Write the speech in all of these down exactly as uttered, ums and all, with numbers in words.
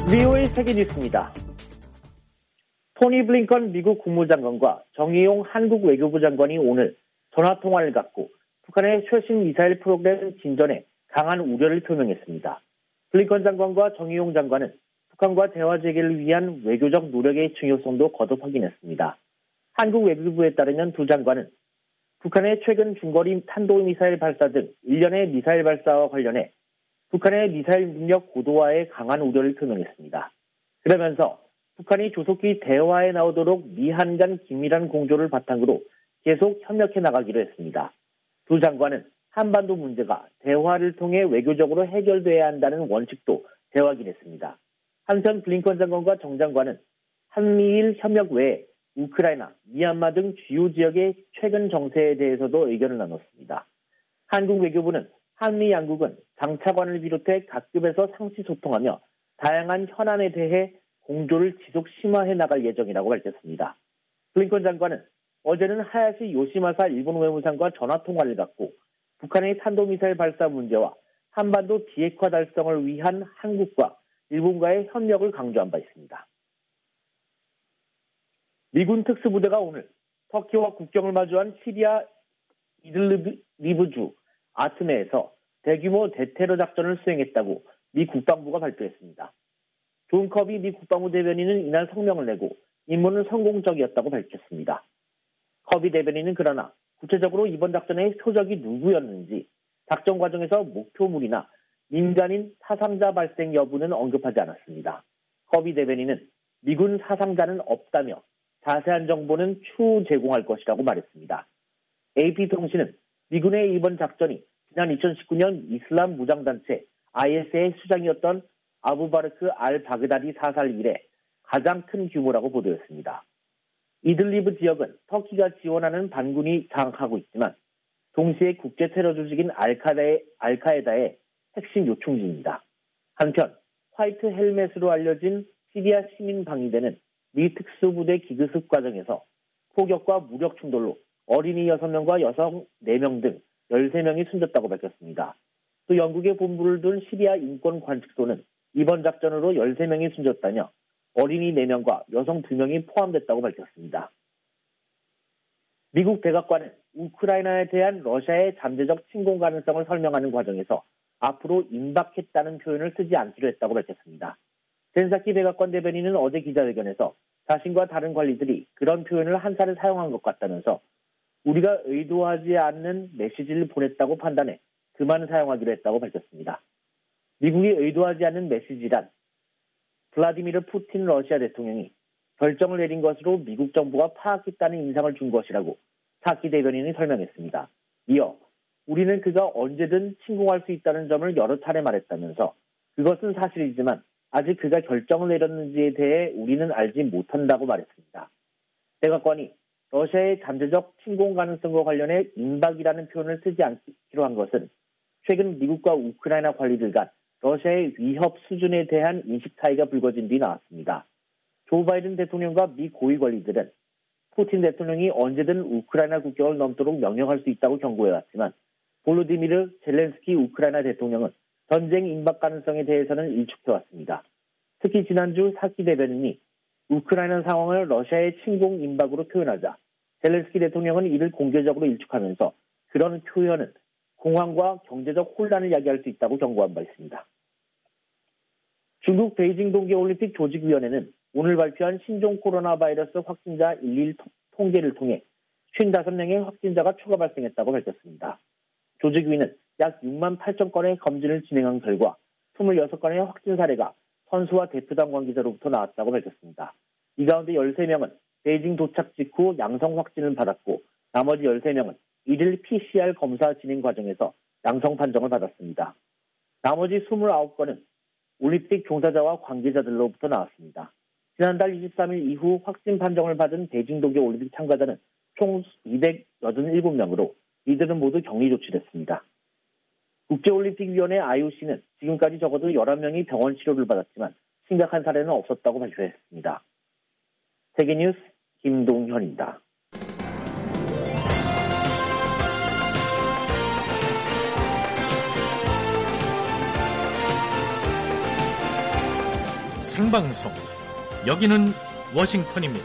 브이오에이 세계뉴스입니다. 토니 블링컨 미국 국무장관과 정의용 한국 외교부 장관이 오늘 전화통화를 갖고 북한의 최신 미사일 프로그램 진전에 강한 우려를 표명했습니다. 블링컨 장관과 정의용 장관은 북한과 대화 재개를 위한 외교적 노력의 중요성도 거듭 확인했습니다. 한국 외교부에 따르면 두 장관은 북한의 최근 중거리 탄도미사일 발사 등 일련의 미사일 발사와 관련해 북한의 미사일 능력 고도화에 강한 우려를 표명했습니다. 그러면서 북한이 조속히 대화에 나오도록 미한 간 긴밀한 공조를 바탕으로 계속 협력해 나가기로 했습니다. 두 장관은 한반도 문제가 대화를 통해 외교적으로 해결돼야 한다는 원칙도 재확인했습니다. 한편 블링컨 장관과 정 장관은 한미일 협력 외에 우크라이나, 미얀마 등 주요 지역의 최근 정세에 대해서도 의견을 나눴습니다. 한국 외교부는 한미 양국은 장차관을 비롯해 각급에서 상시 소통하며 다양한 현안에 대해 공조를 지속 심화해 나갈 예정이라고 밝혔습니다. 블링컨 장관은 어제는 하야시 요시마사 일본 외무상과 전화통화를 갖고 북한의 탄도미사일 발사 문제와 한반도 비핵화 달성을 위한 한국과 일본과의 협력을 강조한 바 있습니다. 미군 특수부대가 오늘 터키와 국경을 마주한 시리아 이들리브주 아트메에서 대규모 대테러 작전을 수행했다고 미 국방부가 발표했습니다. 존 커비 미 국방부 대변인은 이날 성명을 내고 임무는 성공적이었다고 밝혔습니다. 커비 대변인은 그러나 구체적으로 이번 작전의 표적이 누구였는지 작전 과정에서 목표물이나 민간인 사상자 발생 여부는 언급하지 않았습니다. 커비 대변인은 미군 사상자는 없다며 자세한 정보는 추후 제공할 것이라고 말했습니다. 에이피통신은 미군의 이번 작전이 지난 이천십구 년 이슬람 무장단체 아이에스의 수장이었던 아부바르크 알 바그다디 사살 이래 가장 큰 규모라고 보도했습니다. 이들리브 지역은 터키가 지원하는 반군이 장악하고 있지만 동시에 국제 테러 조직인 알카다의, 알카에다의 핵심 요충지입니다. 한편 화이트 헬멧으로 알려진 시리아 시민 방위대는 미 특수부대 기급습 과정에서 폭격과 무력 충돌로 어린이 여섯 명과 여성 네 명 등 열세 명이 숨졌다고 밝혔습니다. 또 영국의 본부를 둔 시리아 인권관측소는 이번 작전으로 열세 명이 숨졌다며 어린이 네 명과 여성 두 명이 포함됐다고 밝혔습니다. 미국 백악관은 우크라이나에 대한 러시아의 잠재적 침공 가능성을 설명하는 과정에서 앞으로 임박했다는 표현을 쓰지 않기로 했다고 밝혔습니다. 젠사키 백악관 대변인은 어제 기자회견에서 자신과 다른 관리들이 그런 표현을 한 차례 사용한 것 같다면서 우리가 의도하지 않는 메시지를 보냈다고 판단해 그만 사용하기로 했다고 밝혔습니다. 미국이 의도하지 않는 메시지란 블라디미르 푸틴 러시아 대통령이 결정을 내린 것으로 미국 정부가 파악했다는 인상을 준 것이라고 사키 대변인이 설명했습니다. 이어 우리는 그가 언제든 침공할 수 있다는 점을 여러 차례 말했다면서 그것은 사실이지만 아직 그가 결정을 내렸는지에 대해 우리는 알지 못한다고 말했습니다. 백악관이 러시아의 잠재적 침공 가능성과 관련해 임박이라는 표현을 쓰지 않기로 한 것은 최근 미국과 우크라이나 관리들 간 러시아의 위협 수준에 대한 인식 차이가 불거진 뒤 나왔습니다. 조 바이든 대통령과 미 고위 관리들은 푸틴 대통령이 언제든 우크라이나 국경을 넘도록 명령할 수 있다고 경고해왔지만 볼로디미르 젤렌스키 우크라이나 대통령은 전쟁 임박 가능성에 대해서는 일축해왔습니다. 특히 지난주 사키 대변인이 우크라이나 상황을 러시아의 침공 임박으로 표현하자 젤렌스키 대통령은 이를 공개적으로 일축하면서 그런 표현은 공황과 경제적 혼란을 야기할 수 있다고 경고한 바 있습니다. 중국 베이징 동계올림픽 조직위원회는 오늘 발표한 신종 코로나 바이러스 확진자 일일 통계를 통해 오십오 명의 확진자가 추가 발생했다고 밝혔습니다. 조직위는 약 육만 팔천 건의 검진을 진행한 결과 이십육 건의 확진 사례가 선수와 대표단 관계자로부터 나왔다고 밝혔습니다. 이 가운데 열세 명은 베이징 도착 직후 양성 확진을 받았고 나머지 열세 명은 일일 피씨알 검사 진행 과정에서 양성 판정을 받았습니다. 나머지 이십구 건은 올림픽 종사자와 관계자들로부터 나왔습니다. 지난달 이십삼 일 이후 확진 판정을 받은 베이징 동계올림픽 참가자는 총 이백팔십칠 명으로 이들은 모두 격리 조치됐습니다. 국제올림픽위원회 아이오씨는 지금까지 적어도 열한 명이 병원 치료를 받았지만 심각한 사례는 없었다고 발표했습니다. 세계뉴스 김동현입니다. 생방송. 여기는 워싱턴입니다.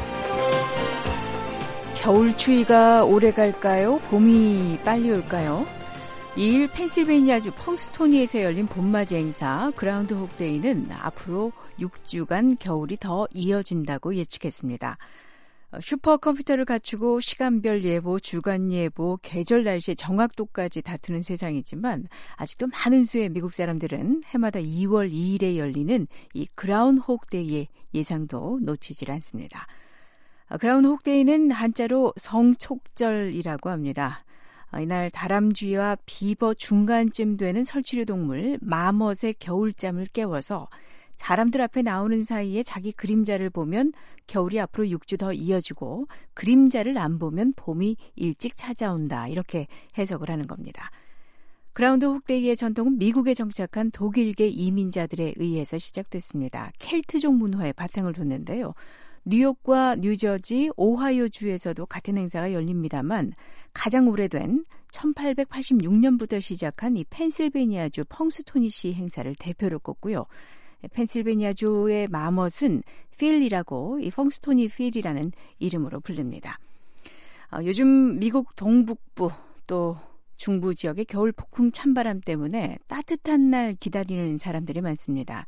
겨울 추위가 오래 갈까요? 봄이 빨리 올까요? 이일 펜실베이니아주 펑스토니에서 열린 봄맞이 행사 그라운드혹 데이는 앞으로 육 주간 겨울이 더 이어진다고 예측했습니다. 슈퍼컴퓨터를 갖추고 시간별 예보, 주간 예보, 계절 날씨의 정확도까지 다투는 세상이지만 아직도 많은 수의 미국 사람들은 해마다 이월 이일에 열리는 이 그라운드혹 데이의 예상도 놓치질 않습니다. 그라운드혹 데이는 한자로 성촉절이라고 합니다. 이날 다람쥐와 비버 중간쯤 되는 설치류 동물 마멋의 겨울잠을 깨워서 사람들 앞에 나오는 사이에 자기 그림자를 보면 겨울이 앞으로 육 주 더 이어지고 그림자를 안 보면 봄이 일찍 찾아온다, 이렇게 해석을 하는 겁니다. 그라운드혹 데이의 전통은 미국에 정착한 독일계 이민자들에 의해서 시작됐습니다. 켈트족 문화에 바탕을 뒀는데요. 뉴욕과 뉴저지, 오하이오주에서도 같은 행사가 열립니다만 가장 오래된 천팔백팔십육 년부터 시작한 이 펜실베이니아주 펑스토니시 행사를 대표로 꼽고요. 펜실베이니아주의 마멋은 필이라고 이 펑스토니 필이라는 이름으로 불립니다. 어, 요즘 미국 동북부 또 중부 지역의 겨울 폭풍 찬바람 때문에 따뜻한 날 기다리는 사람들이 많습니다.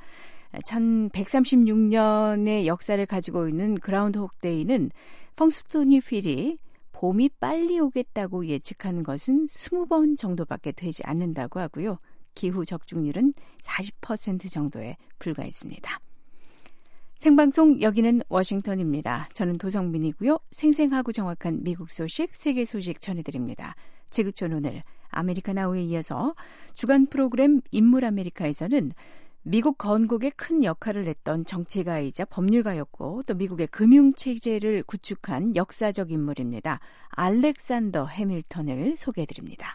천백삼십육 년의 역사를 가지고 있는 그라운드혹 데이는 펑스토니 필이 봄이 빨리 오겠다고 예측하는 것은 스무 번 정도밖에 되지 않는다고 하고요. 기후 적중률은 사십 퍼센트 정도에 불과했습니다. 생방송 여기는 워싱턴입니다. 저는 도성민이고요. 생생하고 정확한 미국 소식, 세계 소식 전해드립니다. 지구촌 오늘 아메리카나우에 이어서 주간 프로그램 인물 아메리카에서는 미국 건국에 큰 역할을 했던 정치가이자 법률가였고 또 미국의 금융체제를 구축한 역사적 인물입니다. 알렉산더 해밀턴을 소개해드립니다.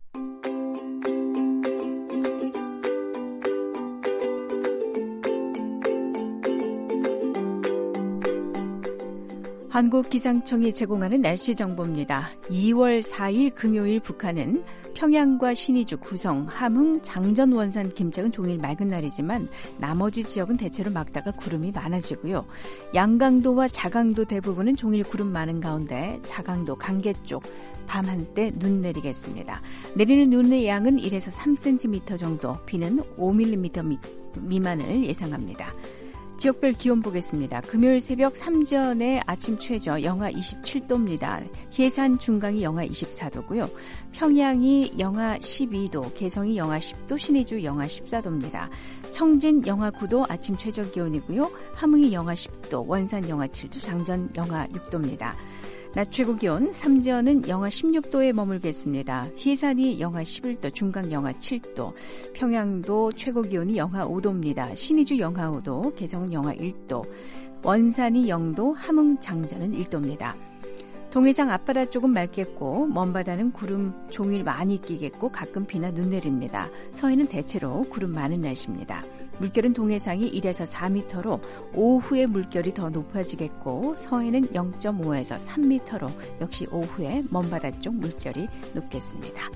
한국기상청이 제공하는 날씨 정보입니다. 이월 사일 금요일 북한은 평양과 신의주, 구성, 함흥, 장전, 원산, 김장은 종일 맑은 날이지만 나머지 지역은 대체로 맑다가 구름이 많아지고요. 양강도와 자강도 대부분은 종일 구름 많은 가운데 자강도, 강계 쪽 밤 한때 눈 내리겠습니다. 내리는 눈의 양은 일에서 삼 센티미터 정도, 비는 오 밀리미터 미, 미만을 예상합니다. 지역별 기온 보겠습니다. 금요일 새벽 삼전에 아침 최저 영하 이십칠 도입니다. 해산 중강이 영하 이십사 도고요. 평양이 영하 십이 도, 개성이 영하 십 도, 신의주 영하 십사 도입니다. 청진 영하 구 도 아침 최저 기온이고요. 함흥이 영하 십 도, 원산 영하 칠 도, 장전 영하 육 도입니다. 낮 최고 기온 삼전은 영하 십육 도에 머물겠습니다. 해산이 영하 십일 도, 중강 영하 칠 도, 평양도 최고 기온이 영하 오 도입니다. 신의주 영하 오 도, 개성은 영하 일 도, 원산이 영 도, 함흥 장전은 일 도입니다. 동해상 앞바다 쪽은 맑겠고 먼바다는 구름 종일 많이 끼겠고 가끔 비나 눈 내립니다. 서해는 대체로 구름 많은 날씨입니다. 물결은 동해상이 일에서 사 미터로 오후에 물결이 더 높아지겠고 서해는 영 점 오에서 삼 미터로 역시 오후에 먼바다 쪽 물결이 높겠습니다.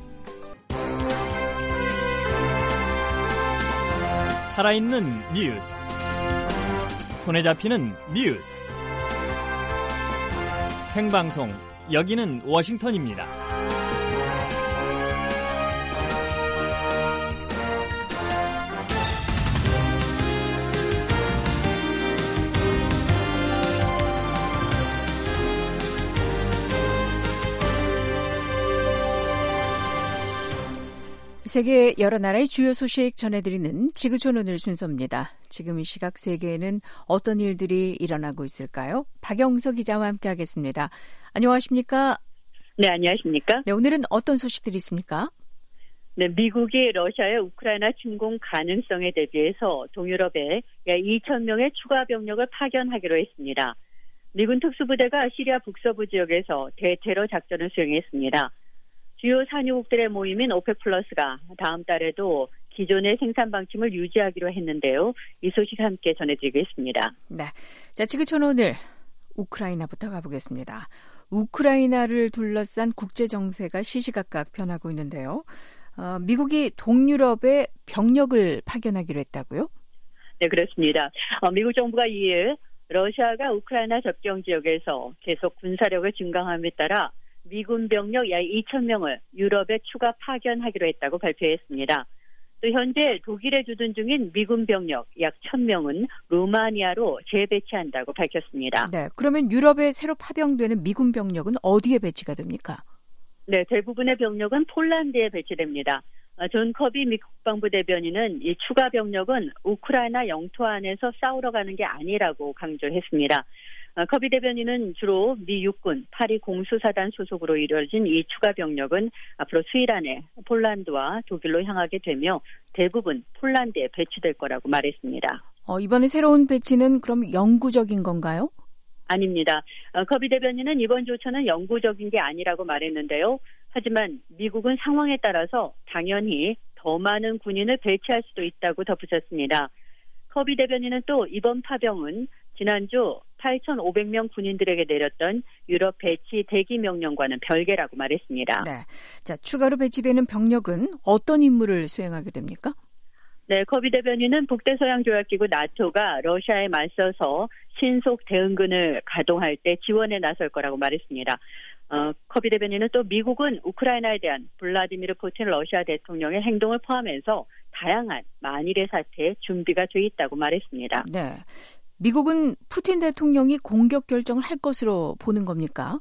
살아있는 뉴스, 손에 잡히는 뉴스, 생방송 여기는 워싱턴입니다. 세계 여러 나라의 주요 소식 전해드리는 지구촌 오늘 순서입니다. 지금 이 시각 세계에는 어떤 일들이 일어나고 있을까요? 박영서 기자와 함께하겠습니다. 안녕하십니까? 네, 안녕하십니까? 네, 오늘은 어떤 소식들이 있습니까? 네, 미국이 러시아의 우크라이나 침공 가능성에 대비해서 동유럽에 약 이천 명의 추가 병력을 파견하기로 했습니다. 미군 특수부대가 시리아 북서부 지역에서 대테러 작전을 수행했습니다. 주요 산유국들의 모임인 오펙 플러스가 다음 달에도 기존의 생산 방침을 유지하기로 했는데요. 이 소식 함께 전해드리겠습니다. 네, 자 지구촌 오늘 우크라이나부터 가보겠습니다. 우크라이나를 둘러싼 국제 정세가 시시각각 변하고 있는데요. 어, 미국이 동유럽에 병력을 파견하기로 했다고요? 네, 그렇습니다. 어, 미국 정부가 이일 러시아가 우크라이나 접경 지역에서 계속 군사력을 증강함에 따라 미군 병력 약 이천 명을 유럽에 추가 파견하기로 했다고 발표했습니다. 또 현재 독일에 주둔 중인 미군 병력 약 천 명은 루마니아로 재배치한다고 밝혔습니다. 네, 그러면 유럽에 새로 파병되는 미군 병력은 어디에 배치가 됩니까? 네, 대부분의 병력은 폴란드에 배치됩니다. 존 커비 미 국방부 대변인은 이 추가 병력은 우크라이나 영토 안에서 싸우러 가는 게 아니라고 강조했습니다. 커비 대변인은 주로 미 육군 파리 공수사단 소속으로 이루어진 이 추가 병력은 앞으로 수일 안에 폴란드와 독일로 향하게 되며 대부분 폴란드에 배치될 거라고 말했습니다. 어, 이번에 새로운 배치는 그럼 영구적인 건가요? 아닙니다. 커비 대변인은 이번 조처는 영구적인 게 아니라고 말했는데요. 하지만 미국은 상황에 따라서 당연히 더 많은 군인을 배치할 수도 있다고 덧붙였습니다. 커비 대변인은 또 이번 파병은 지난주 팔천오백 명 군인들에게 내렸던 유럽 배치 대기 명령과는 별개라고 말했습니다. 네, 자 추가로 배치되는 병력은 어떤 임무를 수행하게 됩니까? 네, 커비 대변인은 북대서양조약기구 나토가 러시아에 맞서서 신속 대응군을 가동할 때 지원에 나설 거라고 말했습니다. 어, 커비 대변인은 또 미국은 우크라이나에 대한 블라디미르 푸틴 러시아 대통령의 행동을 포함해서 다양한 만일의 사태에 준비가 돼 있다고 말했습니다. 네, 미국은 푸틴 대통령이 공격 결정을 할 것으로 보는 겁니까?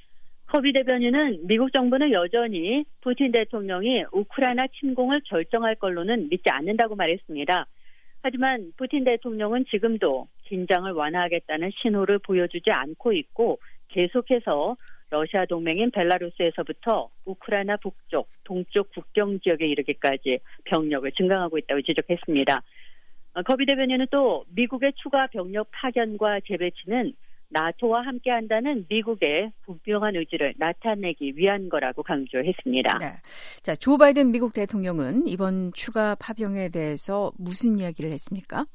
커비 대변인은 미국 정부는 여전히 푸틴 대통령이 우크라이나 침공을 결정할 걸로는 믿지 않는다고 말했습니다. 하지만 푸틴 대통령은 지금도 긴장을 완화하겠다는 신호를 보여주지 않고 있고 계속해서 러시아 동맹인 벨라루스에서부터 우크라이나 북쪽, 동쪽 국경 지역에 이르기까지 병력을 증강하고 있다고 지적했습니다. 커비 대변인은 또 미국의 추가 병력 파견과 재배치는 나토와 함께한다는 미국의 분명한 의지를 나타내기 위한 거라고 강조했습니다. 네. 자, 조 바이든 미국 대통령은 이번 추가 파병에 대해서 무슨 이야기를 했습니까?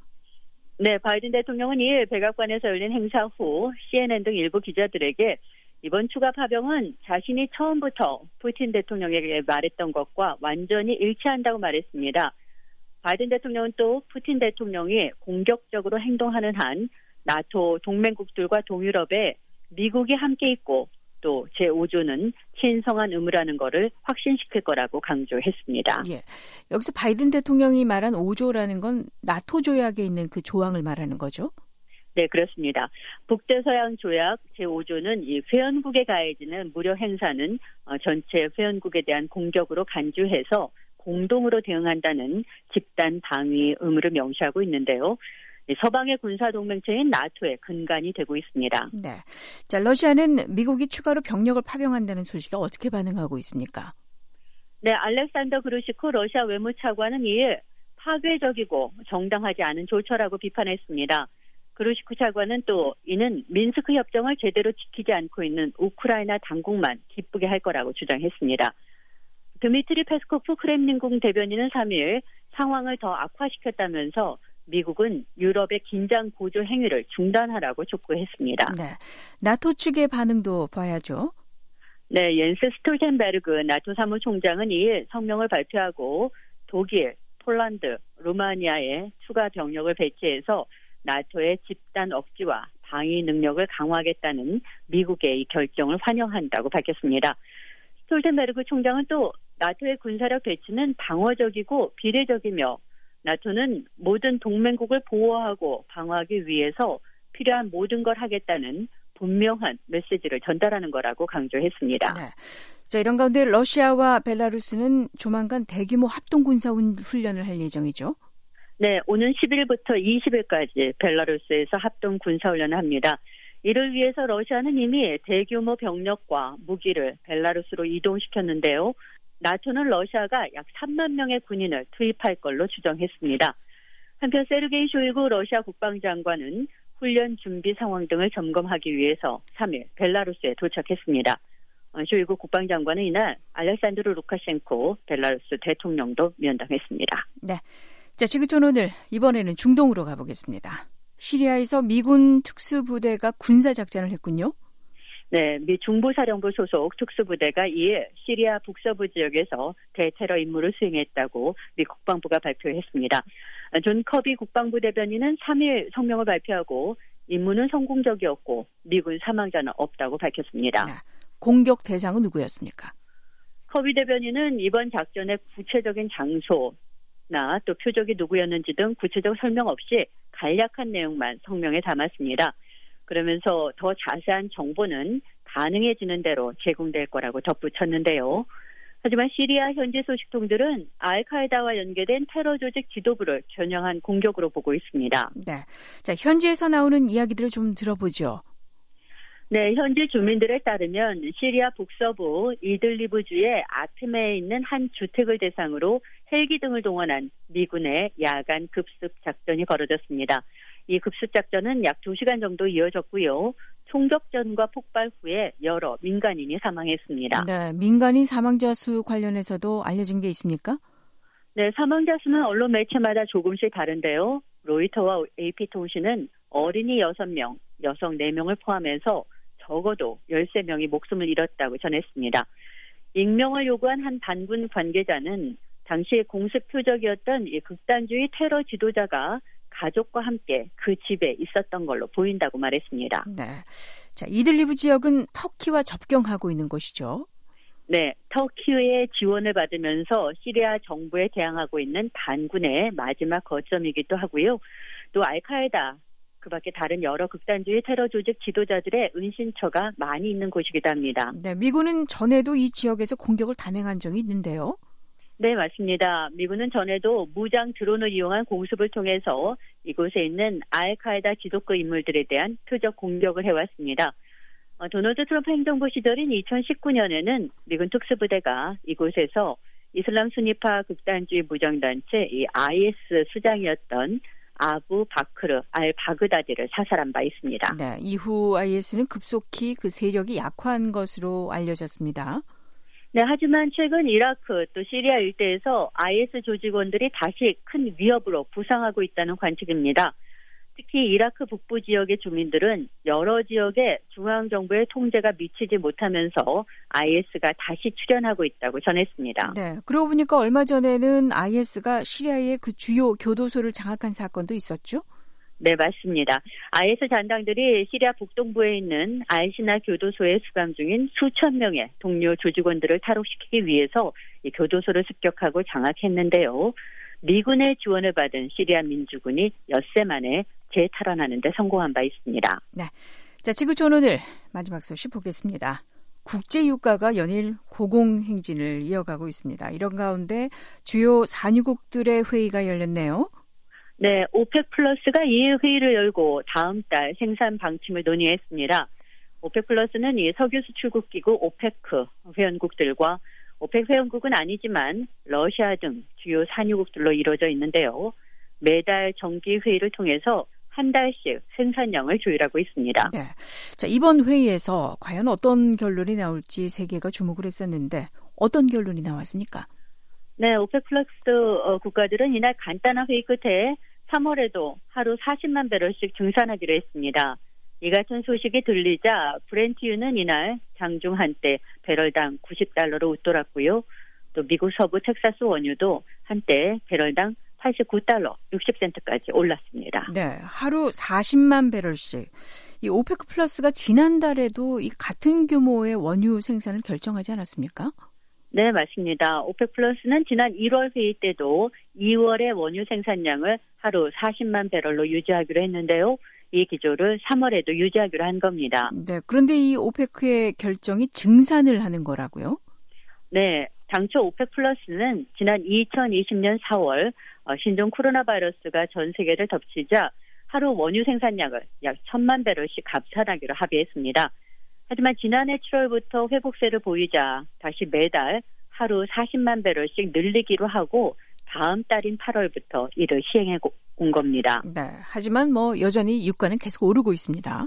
네, 바이든 대통령은 이일 백악관에서 열린 행사 후 씨엔엔 등 일부 기자들에게 이번 추가 파병은 자신이 처음부터 푸틴 대통령에게 말했던 것과 완전히 일치한다고 말했습니다. 바이든 대통령은 또 푸틴 대통령이 공격적으로 행동하는 한 나토 동맹국들과 동유럽에 미국이 함께 있고 또 제오 조는 신성한 의무라는 것을 확신시킬 거라고 강조했습니다. 예, 여기서 바이든 대통령이 말한 오 조라는 건 나토 조약에 있는 그 조항을 말하는 거죠? 네, 그렇습니다. 북대서양 조약 제오 조는 이 회원국에 가해지는 무력 행사는 전체 회원국에 대한 공격으로 간주해서 공동으로 대응한다는 집단 방위 의무를 명시하고 있는데요. 서방의 군사동맹체인 나토의 근간이 되고 있습니다. 네, 자 러시아는 미국이 추가로 병력을 파병한다는 소식에 어떻게 반응하고 있습니까? 네, 알렉산더 그루시코 러시아 외무차관은 이에 파괴적이고 정당하지 않은 조처라고 비판했습니다. 그루시코 차관은 또 이는 민스크 협정을 제대로 지키지 않고 있는 우크라이나 당국만 기쁘게 할 거라고 주장했습니다. 드미트리 페스코프 크렘린궁 대변인은 삼일 상황을 더 악화시켰다면서 미국은 유럽의 긴장 고조 행위를 중단하라고 촉구했습니다. 네, 나토 측의 반응도 봐야죠. 네, 옌스 스톨텐베르그 나토 사무총장은 이일 성명을 발표하고 독일, 폴란드, 루마니아에 추가 병력을 배치해서 나토의 집단 억지와 방위 능력을 강화하겠다는 미국의 이 결정을 환영한다고 밝혔습니다. 스톨텐베르그 총장은 또 나토의 군사력 배치는 방어적이고 비례적이며 나토는 모든 동맹국을 보호하고 방어하기 위해서 필요한 모든 걸 하겠다는 분명한 메시지를 전달하는 거라고 강조했습니다. 네. 자, 이런 가운데 러시아와 벨라루스는 조만간 대규모 합동군사 훈련을 할 예정이죠? 네, 오는 십일부터 이십일까지 벨라루스에서 합동군사훈련을 합니다. 이를 위해서 러시아는 이미 대규모 병력과 무기를 벨라루스로 이동시켰는데요. 나토는 러시아가 약 삼만 명의 군인을 투입할 걸로 추정했습니다. 한편 세르게이 쇼이구 러시아 국방장관은 훈련 준비 상황 등을 점검하기 위해서 삼일 벨라루스에 도착했습니다. 쇼이구 국방장관은 이날 알렉산드르 루카셴코 벨라루스 대통령도 면담했습니다. 네, 자 지구촌 오늘 이번에는 중동으로 가보겠습니다. 시리아에서 미군 특수부대가 군사작전을 했군요. 네, 미 중부사령부 소속 특수부대가 이에 시리아 북서부 지역에서 대테러 임무를 수행했다고 미 국방부가 발표했습니다. 존 커비 국방부 대변인은 삼 일 성명을 발표하고 임무는 성공적이었고 미군 사망자는 없다고 밝혔습니다. 네. 공격 대상은 누구였습니까? 커비 대변인은 이번 작전의 구체적인 장소나 또 표적이 누구였는지 등 구체적 설명 없이 간략한 내용만 성명에 담았습니다. 그러면서 더 자세한 정보는 가능해지는 대로 제공될 거라고 덧붙였는데요. 하지만 시리아 현지 소식통들은 알카에다와 연계된 테러 조직 지도부를 겨냥한 공격으로 보고 있습니다. 네, 자 현지에서 나오는 이야기들을 좀 들어보죠. 네, 현지 주민들에 따르면 시리아 북서부 이들리브주의 아트메에 있는 한 주택을 대상으로 헬기 등을 동원한 미군의 야간 급습 작전이 벌어졌습니다. 이 급습 작전은 약 두 시간 정도 이어졌고요. 총격전과 폭발 후에 여러 민간인이 사망했습니다. 네, 민간인 사망자 수 관련해서도 알려진 게 있습니까? 네, 사망자 수는 언론 매체마다 조금씩 다른데요. 로이터와 에이피통신은 어린이 여섯 명, 여성 네 명을 포함해서 적어도 열세 명이 목숨을 잃었다고 전했습니다. 익명을 요구한 한 반군 관계자는 당시 공습 표적이었던 이 극단주의 테러 지도자가 가족과 함께 그 집에 있었던 걸로 보인다고 말했습니다. 네, 자 이들리브 지역은 터키와 접경하고 있는 곳이죠. 네, 터키의 지원을 받으면서 시리아 정부에 대항하고 있는 반군의 마지막 거점이기도 하고요. 또 알카에다, 그 밖에 다른 여러 극단주의 테러 조직 지도자들의 은신처가 많이 있는 곳이기도 합니다. 네, 미군은 전에도 이 지역에서 공격을 단행한 적이 있는데요. 네, 맞습니다. 미군은 전에도 무장 드론을 이용한 공습을 통해서 이곳에 있는 알카에다 지도급 인물들에 대한 표적 공격을 해왔습니다. 어, 도널드 트럼프 행정부 시절인 이천십구 년에는 미군 특수부대가 이곳에서 이슬람 순위파 극단주의 무장단체 이 아이에스 수장이었던 아부 바크르 알 바그다디를 사살한 바 있습니다. 네, 이후 아이에스는 급속히 그 세력이 약화한 것으로 알려졌습니다. 네, 하지만 최근 이라크 또 시리아 일대에서 아이에스 조직원들이 다시 큰 위협으로 부상하고 있다는 관측입니다. 특히 이라크 북부 지역의 주민들은 여러 지역에 중앙정부의 통제가 미치지 못하면서 아이에스가 다시 출현하고 있다고 전했습니다. 네, 그러고 보니까 얼마 전에는 아이에스가 시리아의 그 주요 교도소를 장악한 사건도 있었죠? 네, 맞습니다. 아이에스 잔당들이 시리아 북동부에 있는 알시나 교도소에 수감 중인 수천 명의 동료 조직원들을 탈옥시키기 위해서 이 교도소를 습격하고 장악했는데요. 미군의 지원을 받은 시리아 민주군이 엿새 만에 재탈환하는 데 성공한 바 있습니다. 네, 자 지구촌 오늘 마지막 소식 보겠습니다. 국제유가가 연일 고공행진을 이어가고 있습니다. 이런 가운데 주요 산유국들의 회의가 열렸네요. 네, 오펙 플러스가 이 일 회의를 열고 다음 달 생산 방침을 논의했습니다. 오펙 플러스는 이 석유 수출국 기구 오페크 회원국들과 오펙 회원국은 아니지만 러시아 등 주요 산유국들로 이루어져 있는데요. 매달 정기 회의를 통해서 한 달씩 생산량을 조율하고 있습니다. 네, 자 이번 회의에서 과연 어떤 결론이 나올지 세계가 주목을 했었는데 어떤 결론이 나왔습니까? 네, 오펙 플러스 국가들은 이날 간단한 회의 끝에 삼월에도 하루 사십만 배럴씩 증산하기로 했습니다. 이 같은 소식이 들리자 브렌트유는 이날 장중 한때 배럴당 구십 달러로 웃돌았고요. 또 미국 서부 텍사스 원유도 한때 배럴당 팔십구 달러 육십 센트까지 올랐습니다. 네, 하루 사십만 배럴씩. 이 오페크 플러스가 지난달에도 이 같은 규모의 원유 생산을 결정하지 않았습니까? 네, 맞습니다. 오펙 플러스는 지난 일월 회의 때도 이월의 원유 생산량을 하루 사십만 배럴로 유지하기로 했는데요. 이 기조를 삼월에도 유지하기로 한 겁니다. 네, 그런데 이 오페크의 결정이 증산을 하는 거라고요? 네, 당초 오펙 플러스는 지난 이천이십 년 사월 신종 코로나 바이러스가 전 세계를 덮치자 하루 원유 생산량을 약 천만 배럴씩 감산하기로 합의했습니다. 하지만 지난해 칠월부터 회복세를 보이자 다시 매달 하루 사십만 배럴씩 늘리기로 하고 다음 달인 팔월부터 이를 시행해 온 겁니다. 네, 하지만 뭐 여전히 유가는 계속 오르고 있습니다.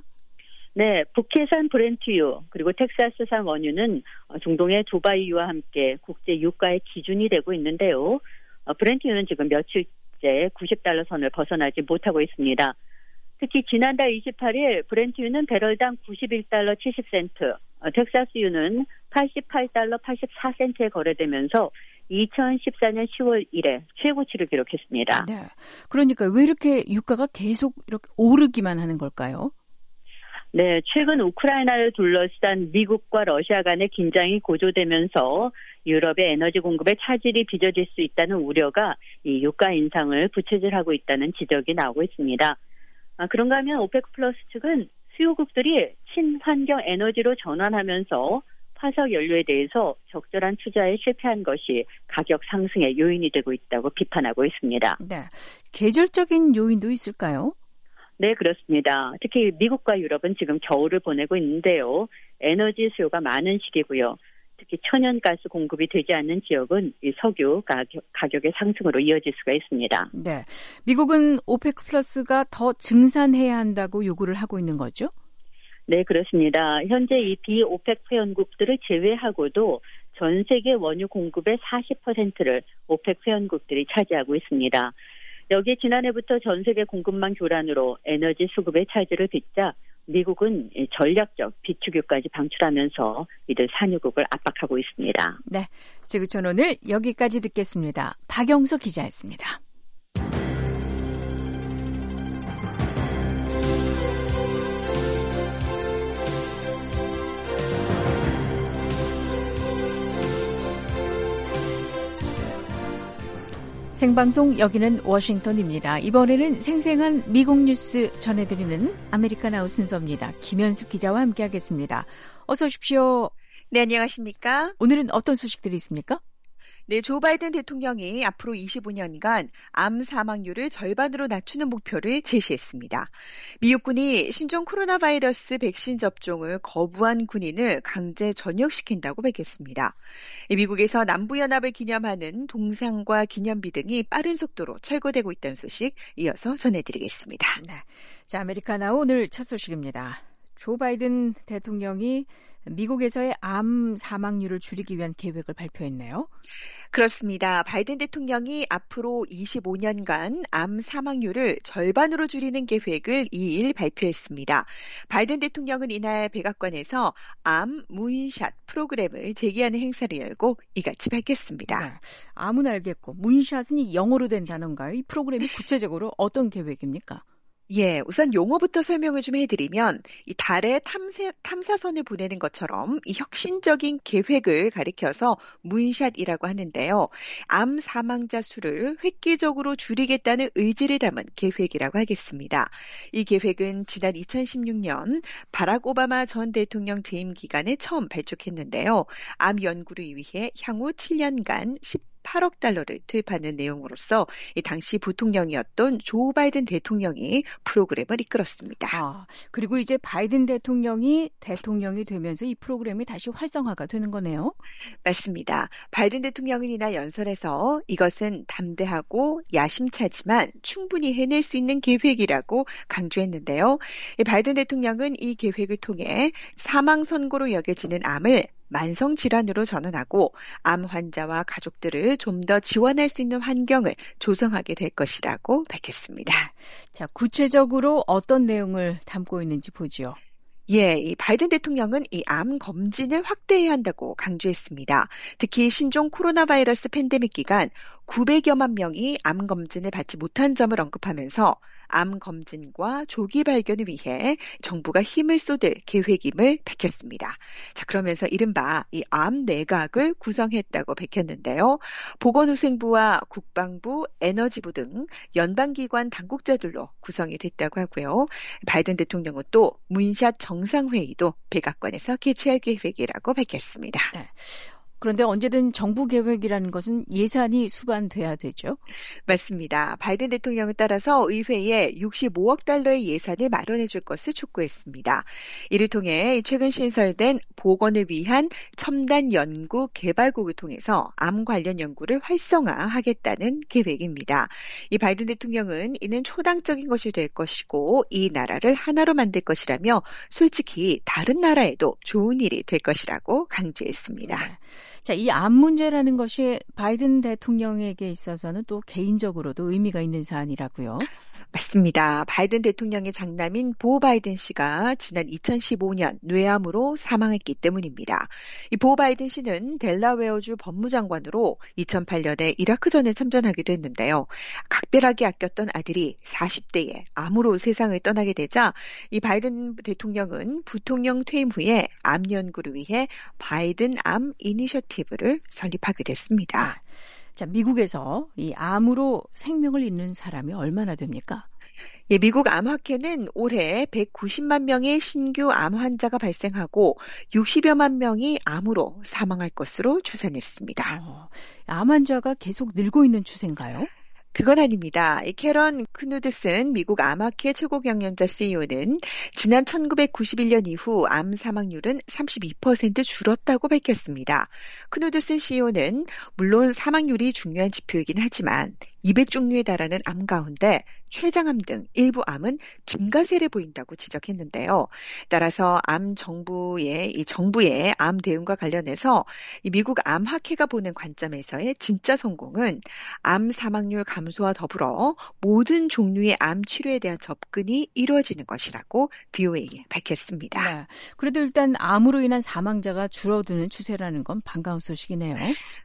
네, 북해산 브렌트유 그리고 텍사스산 원유는 중동의 두바이유와 함께 국제 유가의 기준이 되고 있는데요. 브렌트유는 지금 며칠째 구십 달러 선을 벗어나지 못하고 있습니다. 특히 지난달 이십팔 일 브렌트유는 배럴당 구십일 달러 칠십 센트, 텍사스유는 팔십팔 달러 팔십사 센트에 거래되면서 이천십사 년 시월 이래 최고치를 기록했습니다. 네. 그러니까 왜 이렇게 유가가 계속 이렇게 오르기만 하는 걸까요? 네, 최근 우크라이나를 둘러싼 미국과 러시아 간의 긴장이 고조되면서 유럽의 에너지 공급에 차질이 빚어질 수 있다는 우려가 이 유가 인상을 부채질하고 있다는 지적이 나오고 있습니다. 아, 그런가 하면 오페크 플러스 측은 수요국들이 친환경 에너지로 전환하면서 화석 연료에 대해서 적절한 투자에 실패한 것이 가격 상승의 요인이 되고 있다고 비판하고 있습니다. 네, 계절적인 요인도 있을까요? 네, 그렇습니다. 특히 미국과 유럽은 지금 겨울을 보내고 있는데요. 에너지 수요가 많은 시기고요. 특히 천연가스 공급이 되지 않는 지역은 이 석유 가격, 가격의 상승으로 이어질 수가 있습니다. 네, 미국은 오페크 플러스가 더 증산해야 한다고 요구를 하고 있는 거죠? 네, 그렇습니다. 현재 이 비오펙 회원국들을 제외하고도 전 세계 원유 공급의 사십 퍼센트를 오펙 회원국들이 차지하고 있습니다. 여기에 지난해부터 전 세계 공급망 교란으로 에너지 수급의 차질을 빚자 미국은 전략적 비축유까지 방출하면서 이들 산유국을 압박하고 있습니다. 네, 지구촌 오늘 여기까지 듣겠습니다. 박영서 기자였습니다. 생방송 여기는 워싱턴입니다. 이번에는 생생한 미국 뉴스 전해드리는 아메리카나우 순서입니다. 김현숙 기자와 함께하겠습니다. 어서 오십시오. 네, 안녕하십니까? 오늘은 어떤 소식들이 있습니까? 네, 조 바이든 대통령이 앞으로 이십오 년간 암 사망률을 절반으로 낮추는 목표를 제시했습니다. 미국군이 신종 코로나 바이러스 백신 접종을 거부한 군인을 강제 전역시킨다고 밝혔습니다. 미국에서 남부연합을 기념하는 동상과 기념비 등이 빠른 속도로 철거되고 있다는 소식 이어서 전해드리겠습니다. 네, 자, 아메리카나우 오늘 첫 소식입니다. 조 바이든 대통령이 미국에서의 암 사망률을 줄이기 위한 계획을 발표했네요. 그렇습니다. 바이든 대통령이 앞으로 이십오 년간 암 사망률을 절반으로 줄이는 계획을 이일 발표했습니다. 바이든 대통령은 이날 백악관에서 암 무인샷 프로그램을 제기하는 행사를 열고 이같이 밝혔습니다. 네, 암은 알겠고 무인샷은 영어로 된 단어인가요? 이 프로그램이 구체적으로 어떤 계획입니까? 예, 우선 용어부터 설명을 좀 해드리면 이 달에 탐사, 탐사선을 보내는 것처럼 이 혁신적인 계획을 가리켜서 무인샷이라고 하는데요. 암 사망자 수를 획기적으로 줄이겠다는 의지를 담은 계획이라고 하겠습니다. 이 계획은 지난 이천십육 년 바락 오바마 전 대통령 재임 기간에 처음 발족했는데요. 암 연구를 위해 향후 칠 년간 십팔억 달러를 투입하는 내용으로서 이 당시 부통령이었던 조 바이든 대통령이 프로그램을 이끌었습니다. 아, 그리고 이제 바이든 대통령이 대통령이 되면서 이 프로그램이 다시 활성화가 되는 거네요. 맞습니다. 바이든 대통령은 이날 연설에서 이것은 담대하고 야심차지만 충분히 해낼 수 있는 계획이라고 강조했는데요. 바이든 대통령은 이 계획을 통해 사망 선고로 여겨지는 암을 만성질환으로 전환하고 암 환자와 가족들을 좀 더 지원할 수 있는 환경을 조성하게 될 것이라고 밝혔습니다. 자, 구체적으로 어떤 내용을 담고 있는지 보죠. 예, 이 바이든 대통령은 이 암 검진을 확대해야 한다고 강조했습니다. 특히 신종 코로나 바이러스 팬데믹 기간 구백여만 명이 암 검진을 받지 못한 점을 언급하면서 암 검진과 조기 발견을 위해 정부가 힘을 쏟을 계획임을 밝혔습니다. 자, 그러면서 이른바 이 암 내각을 구성했다고 밝혔는데요. 보건후생부와 국방부, 에너지부 등 연방기관 당국자들로 구성이 됐다고 하고요. 바이든 대통령은 또 문샷 정상회의도 백악관에서 개최할 계획이라고 밝혔습니다. 네. 그런데 언제든 정부 계획이라는 것은 예산이 수반돼야 되죠? 맞습니다. 바이든 대통령에 따라서 의회에 육십오억 달러의 예산을 마련해 줄 것을 촉구했습니다. 이를 통해 최근 신설된 보건을 위한 첨단 연구 개발국을 통해서 암 관련 연구를 활성화하겠다는 계획입니다. 이 바이든 대통령은 이는 초당적인 것이 될 것이고 이 나라를 하나로 만들 것이라며 솔직히 다른 나라에도 좋은 일이 될 것이라고 강조했습니다. 네. 자, 이 암 문제라는 것이 바이든 대통령에게 있어서는 또 개인적으로도 의미가 있는 사안이라고요. 맞습니다. 바이든 대통령의 장남인 보 바이든 씨가 지난 이천십오 년 뇌암으로 사망했기 때문입니다. 이 보 바이든 씨는 델라웨어주 법무장관으로 이천팔 년에 이라크전에 참전하기도 했는데요. 각별하게 아꼈던 아들이 사십 대에 암으로 세상을 떠나게 되자 이 바이든 대통령은 부통령 퇴임 후에 암 연구를 위해 바이든 암 이니셔티브를 설립하게 됐습니다. 자, 미국에서 이 암으로 생명을 잃는 사람이 얼마나 됩니까? 예, 미국 암학회는 올해 백구십만 명의 신규 암 환자가 발생하고 육십여만 명이 암으로 사망할 것으로 추산했습니다. 어, 암 환자가 계속 늘고 있는 추세인가요? 그건 아닙니다. 캐런 크누드슨 미국 암학회 최고 경영자 씨이오는 지난 천구백구십일 년 이후 암 사망률은 삼십이 퍼센트 줄었다고 밝혔습니다. 크누드슨 씨이오는 물론 사망률이 중요한 지표이긴 하지만 이백 종류에 달하는 암 가운데 췌장암 등 일부 암은 증가세를 보인다고 지적했는데요. 따라서 암 정부의 이 정부의 암 대응과 관련해서 이 미국 암학회가 보는 관점에서의 진짜 성공은 암 사망률 감소와 더불어 모든 종류의 암 치료에 대한 접근이 이루어지는 것이라고 브이오에이에 밝혔습니다. 네. 그래도 일단 암으로 인한 사망자가 줄어드는 추세라는 건 반가운 소식이네요.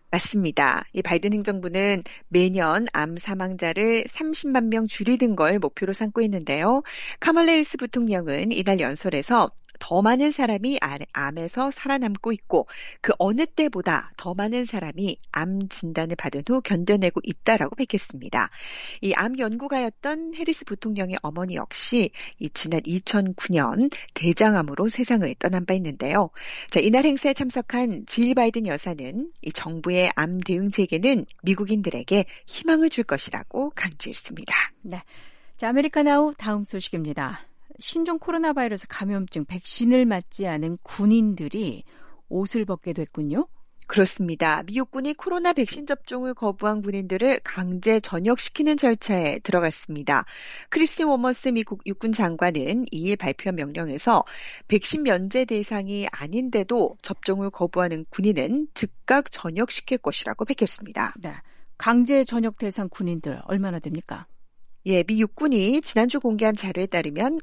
맞습니다. 이 바이든 행정부는 매년 암 사망자를 삼십만 명 줄이는 걸 목표로 삼고 있는데요. 카멀라 해리스 부통령은 이날 연설에서 더 많은 사람이 암에서 살아남고 있고 그 어느 때보다 더 많은 사람이 암 진단을 받은 후 견뎌내고 있다라고 밝혔습니다. 이 암 연구가였던 해리스 부통령의 어머니 역시 이 지난 이천구 년 대장암으로 세상을 떠난 바 있는데요. 자, 이날 행사에 참석한 질 바이든 여사는 이 정부의 암 대응 체계는 미국인들에게 희망을 줄 것이라고 강조했습니다. 네, 자, 아메리카나우 다음 소식입니다. 신종 코로나 바이러스 감염증 백신을 맞지 않은 군인들이 옷을 벗게 됐군요. 그렇습니다. 미국군이 코로나 백신 접종을 거부한 군인들을 강제 전역시키는 절차에 들어갔습니다. 크리스 워머스 미국 육군 장관은 이일 발표한 명령에서 백신 면제 대상이 아닌데도 접종을 거부하는 군인은 즉각 전역시킬 것이라고 밝혔습니다. 네, 강제 전역 대상 군인들 얼마나 됩니까? 예, 미 육군이 지난주 공개한 자료에 따르면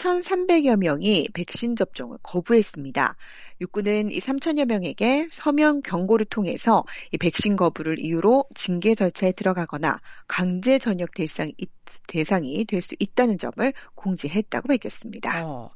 삼천삼백여 명이 백신 접종을 거부했습니다. 육군은 이 삼천여 명에게 서면 경고를 통해서 이 백신 거부를 이유로 징계 절차에 들어가거나 강제 전역 대상, 대상이 될 수 있다는 점을 공지했다고 밝혔습니다. 어,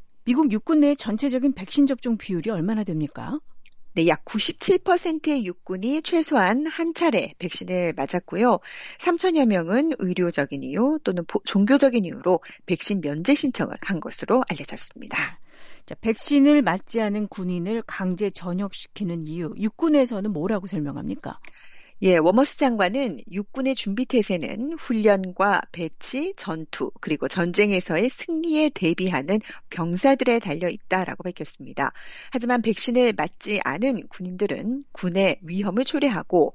미국 육군 내 전체적인 백신 접종 비율이 얼마나 됩니까? 네, 약 구십칠 퍼센트의 육군이 최소한 한 차례 백신을 맞았고요. 삼천여 명은 의료적인 이유 또는 종교적인 이유로 백신 면제 신청을 한 것으로 알려졌습니다. 자, 백신을 맞지 않은 군인을 강제 전역시키는 이유, 육군에서는 뭐라고 설명합니까? 예, 워머스 장관은 육군의 준비태세는 훈련과 배치, 전투, 그리고 전쟁에서의 승리에 대비하는 병사들에 달려 있다라고 밝혔습니다. 하지만 백신을 맞지 않은 군인들은 군의 위험을 초래하고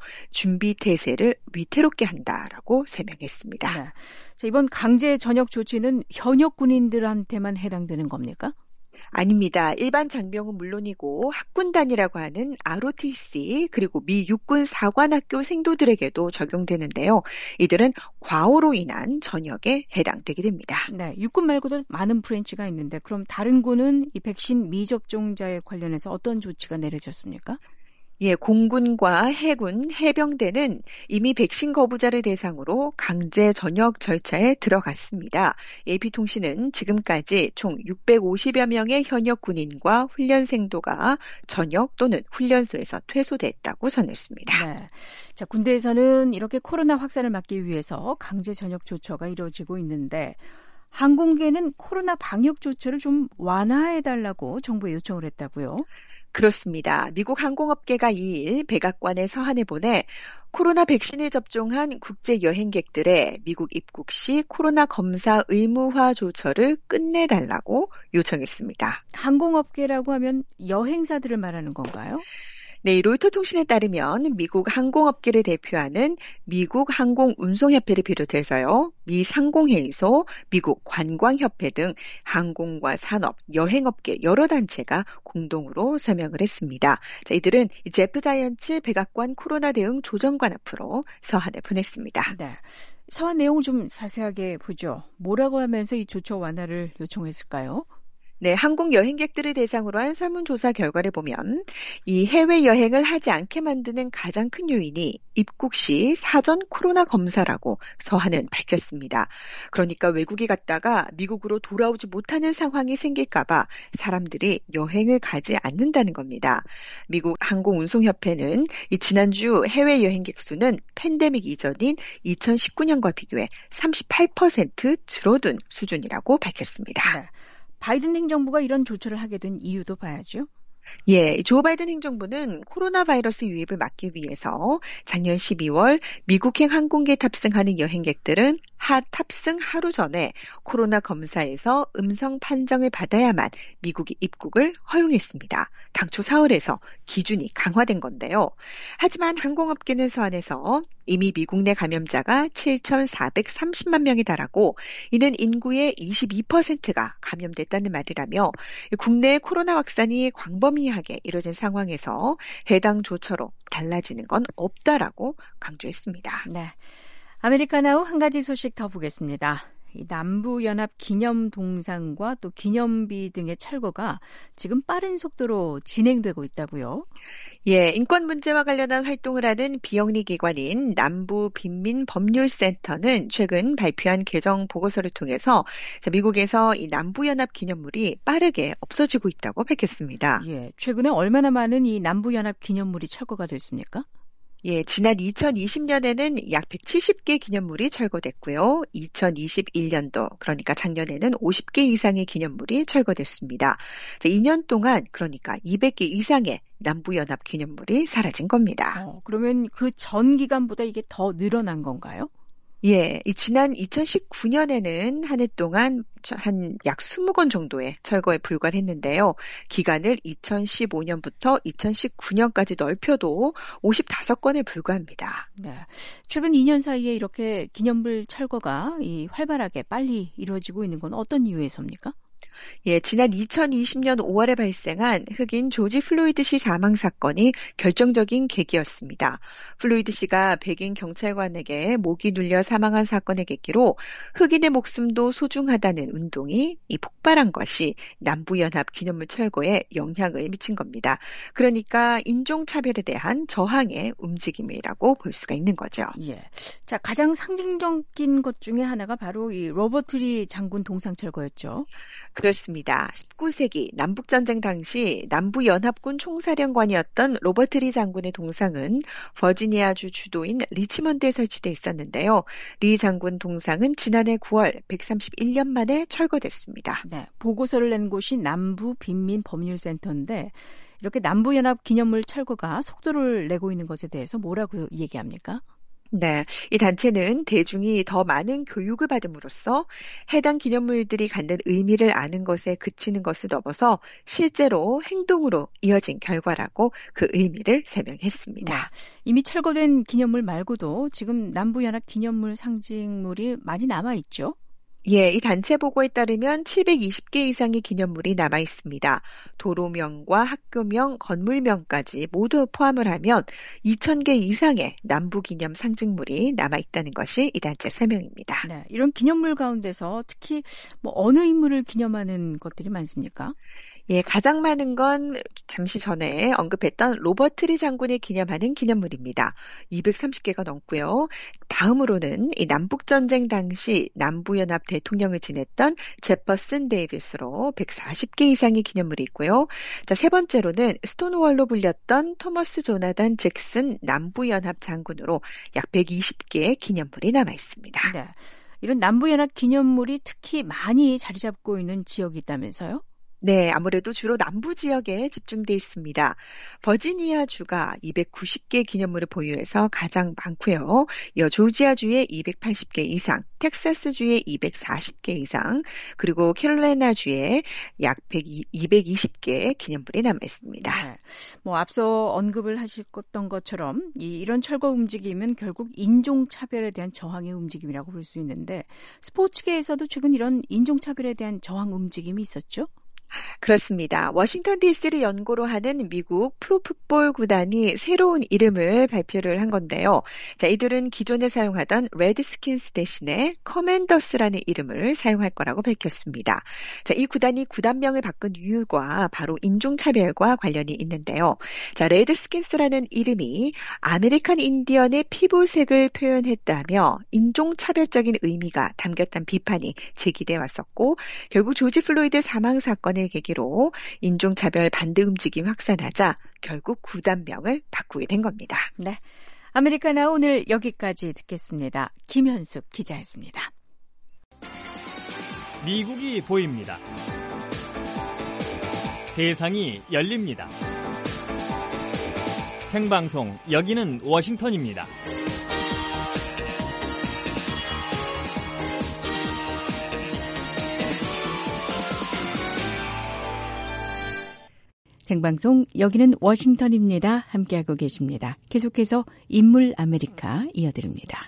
준비태세를 위태롭게 한다라고 설명했습니다. 네. 자, 이번 강제 전역 조치는 현역 군인들한테만 해당되는 겁니까? 아닙니다. 일반 장병은 물론이고 학군단이라고 하는 알오티씨 그리고 미 육군 사관학교 생도들에게도 적용되는데요. 이들은 과오로 인한 전역에 해당되게 됩니다. 네, 육군 말고도 많은 브랜치가 있는데 그럼 다른 군은 이 백신 미접종자에 관련해서 어떤 조치가 내려졌습니까? 예, 공군과 해군, 해병대는 이미 백신 거부자를 대상으로 강제 전역 절차에 들어갔습니다. 에이피통신은 지금까지 총 육백오십여 명의 현역 군인과 훈련생도가 전역 또는 훈련소에서 퇴소됐다고 전했습니다. 네. 자, 군대에서는 이렇게 코로나 확산을 막기 위해서 강제 전역 조처가 이루어지고 있는데 항공계는 코로나 방역 조처를 좀 완화해달라고 정부에 요청을 했다고요? 그렇습니다. 미국 항공업계가 이일 백악관에 서한을 보내 코로나 백신을 접종한 국제 여행객들의 미국 입국 시 코로나 검사 의무화 조처를 끝내달라고 요청했습니다. 항공업계라고 하면 여행사들을 말하는 건가요? 네, 로이터 통신에 따르면 미국 항공업계를 대표하는 미국 항공운송협회를 비롯해서요, 미 상공회의소, 미국 관광협회 등 항공과 산업, 여행업계 여러 단체가 공동으로 서명을 했습니다. 자, 이들은 제프 자이언츠 백악관 코로나 대응 조정관 앞으로 서한을 보냈습니다. 네. 서한 내용을 좀 자세하게 보죠. 뭐라고 하면서 이 조처 완화를 요청했을까요? 네, 한국 여행객들을 대상으로 한 설문조사 결과를 보면 이 해외여행을 하지 않게 만드는 가장 큰 요인이 입국 시 사전 코로나 검사라고 서한은 밝혔습니다. 그러니까 외국에 갔다가 미국으로 돌아오지 못하는 상황이 생길까 봐 사람들이 여행을 가지 않는다는 겁니다. 미국 항공운송협회는 이 지난주 해외여행객 수는 팬데믹 이전인 이천십구 년과 비교해 삼십팔 퍼센트 줄어든 수준이라고 밝혔습니다. 네. 바이든 행정부가 이런 조처를 하게 된 이유도 봐야죠. 예, 조 바이든 행정부는 코로나 바이러스 유입을 막기 위해서 작년 십이월 미국행 항공기에 탑승하는 여행객들은 하, 탑승 하루 전에 코로나 검사에서 음성 판정을 받아야만 미국에 입국을 허용했습니다. 당초 사월에서 기준이 강화된 건데요. 하지만 항공업계는 서한에서 이미 미국 내 감염자가 칠천사백삼십만 명에 달하고 이는 인구의 이십이 퍼센트가 감염됐다는 말이라며 국내 코로나 확산이 광범위하게 이뤄진 상황에서 해당 조처로 달라지는 건 없다라고 강조했습니다. 네, 아메리카나우 한 가지 소식 더 보겠습니다. 이 남부연합 기념동상과 또 기념비 등의 철거가 지금 빠른 속도로 진행되고 있다고요? 예, 인권 문제와 관련한 활동을 하는 비영리 기관인 남부빈민법률센터는 최근 발표한 개정 보고서를 통해서 미국에서 이 남부연합 기념물이 빠르게 없어지고 있다고 밝혔습니다. 예, 최근에 얼마나 많은 이 남부연합 기념물이 철거가 됐습니까? 예, 지난 이천이십 년에는 약 백칠십 개 기념물이 철거됐고요. 이천이십일 년도, 그러니까 작년에는 오십 개 이상의 기념물이 철거됐습니다. 자, 이 년 동안 그러니까 이백 개 이상의 남부연합 기념물이 사라진 겁니다. 어, 그러면 그 전 기간보다 이게 더 늘어난 건가요? 예, 이 지난 이천십구 년에는 한 해 동안 한 약 이십 건 정도의 철거에 불과를 했는데요. 기간을 이천십오 년부터 이천십구 년까지 넓혀도 오십오 건에 불과합니다. 네, 최근 이 년 사이에 이렇게 기념물 철거가 이 활발하게 빨리 이루어지고 있는 건 어떤 이유에서입니까? 예, 지난 이천이십 년 오월에 발생한 흑인 조지 플로이드 씨 사망 사건이 결정적인 계기였습니다. 플로이드 씨가 백인 경찰관에게 목이 눌려 사망한 사건의 계기로 흑인의 목숨도 소중하다는 운동이 이 폭발한 것이 남부연합 기념물 철거에 영향을 미친 겁니다. 그러니까 인종차별에 대한 저항의 움직임이라고 볼 수가 있는 거죠. 예, 자, 가장 상징적인 것 중에 하나가 바로 이 로버트 리 장군 동상 철거였죠. 그렇습니다. 십구 세기 남북전쟁 당시 남부연합군 총사령관이었던 로버트 리 장군의 동상은 버지니아주 주도인 리치먼드에 설치돼 있었는데요. 리 장군 동상은 지난해 구월 백삼십일 년 만에 철거됐습니다. 네, 보고서를 낸 곳이 남부빈민법률센터인데 이렇게 남부연합 기념물 철거가 속도를 내고 있는 것에 대해서 뭐라고 얘기합니까? 네, 이 단체는 대중이 더 많은 교육을 받음으로써 해당 기념물들이 갖는 의미를 아는 것에 그치는 것을 넘어서 실제로 행동으로 이어진 결과라고 그 의미를 설명했습니다. 네, 이미 철거된 기념물 말고도 지금 남부연합 기념물 상징물이 많이 남아있죠? 예, 이 단체 보고에 따르면 칠백이십 개 이상의 기념물이 남아 있습니다. 도로명과 학교명, 건물명까지 모두 포함을 하면 이천 개 이상의 남부기념 상징물이 남아 있다는 것이 이 단체 설명입니다. 네, 이런 기념물 가운데서 특히 뭐 어느 인물을 기념하는 것들이 많습니까? 예, 가장 많은 건 잠시 전에 언급했던 로버트 리 장군을 기념하는 기념물입니다. 이백삼십 개가 넘고요. 다음으로는 이 남북전쟁 당시 남부연합 대통령을 지냈던 제퍼슨 데이비스로 백사십 개 이상의 기념물이 있고요. 자, 세 번째로는 스톤월로 불렸던 토머스 조나단 잭슨 남부연합 장군으로 약 백이십 개의 기념물이 남아 있습니다. 네, 이런 남부연합 기념물이 특히 많이 자리 잡고 있는 지역이 있다면서요? 네, 아무래도 주로 남부 지역에 집중돼 있습니다. 버지니아주가 이백구십 개 기념물을 보유해서 가장 많고요. 이어 조지아주에 이백팔십 개 이상, 텍사스주에 이백사십 개 이상, 그리고 캐롤라이나주에 약 이백이십 개 기념물이 남아 있습니다. 네, 뭐 앞서 언급을 하셨던 것처럼 이, 이런 철거 움직임은 결국 인종차별에 대한 저항의 움직임이라고 볼 수 있는데 스포츠계에서도 최근 이런 인종차별에 대한 저항 움직임이 있었죠? 그렇습니다. 워싱턴 디씨를 연고로 하는 미국 프로풋볼 구단이 새로운 이름을 발표를 한 건데요. 자, 이들은 기존에 사용하던 레드스킨스 대신에 커맨더스라는 이름을 사용할 거라고 밝혔습니다. 자, 이 구단이 구단명을 바꾼 이유가 바로 인종차별과 관련이 있는데요. 자, 레드스킨스라는 이름이 아메리칸 인디언의 피부색을 표현했다며 인종차별적인 의미가 담겼다는 비판이 제기돼 왔었고, 결국 조지 플로이드 사망 사건을 계기로 인종차별 반대 움직임이 확산하자 결국 구단명을 바꾸게 된 겁니다. 네, 아메리카나 오늘 여기까지 듣겠습니다. 김현숙 기자였습니다. 미국이 보입니다. 세상이 열립니다. 생방송, 여기는 워싱턴입니다. 생방송, 여기는 워싱턴입니다. 함께하고 계십니다. 계속해서 인물 아메리카 이어드립니다.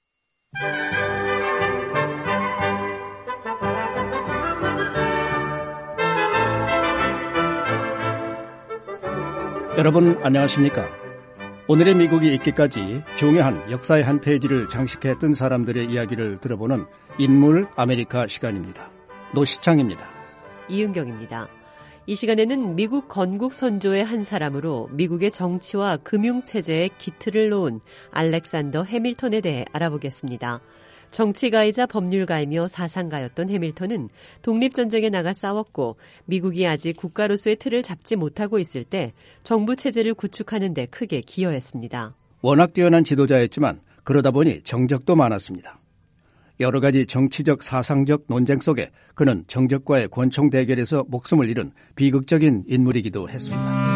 여러분 안녕하십니까? 오늘의 미국이 있기까지 중요한 역사의 한 페이지를 장식했던 사람들의 이야기를 들어보는 인물 아메리카 시간입니다. 노시창입니다. 이은경입니다. 이 시간에는 미국 건국 선조의 한 사람으로 미국의 정치와 금융체제에 기틀을 놓은 알렉산더 해밀턴에 대해 알아보겠습니다. 정치가이자 법률가이며 사상가였던 해밀턴은 독립전쟁에 나가 싸웠고 미국이 아직 국가로서의 틀을 잡지 못하고 있을 때 정부 체제를 구축하는 데 크게 기여했습니다. 워낙 뛰어난 지도자였지만 그러다 보니 정적도 많았습니다. 여러 가지 정치적 사상적 논쟁 속에 그는 정적과의 권총 대결에서 목숨을 잃은 비극적인 인물이기도 했습니다.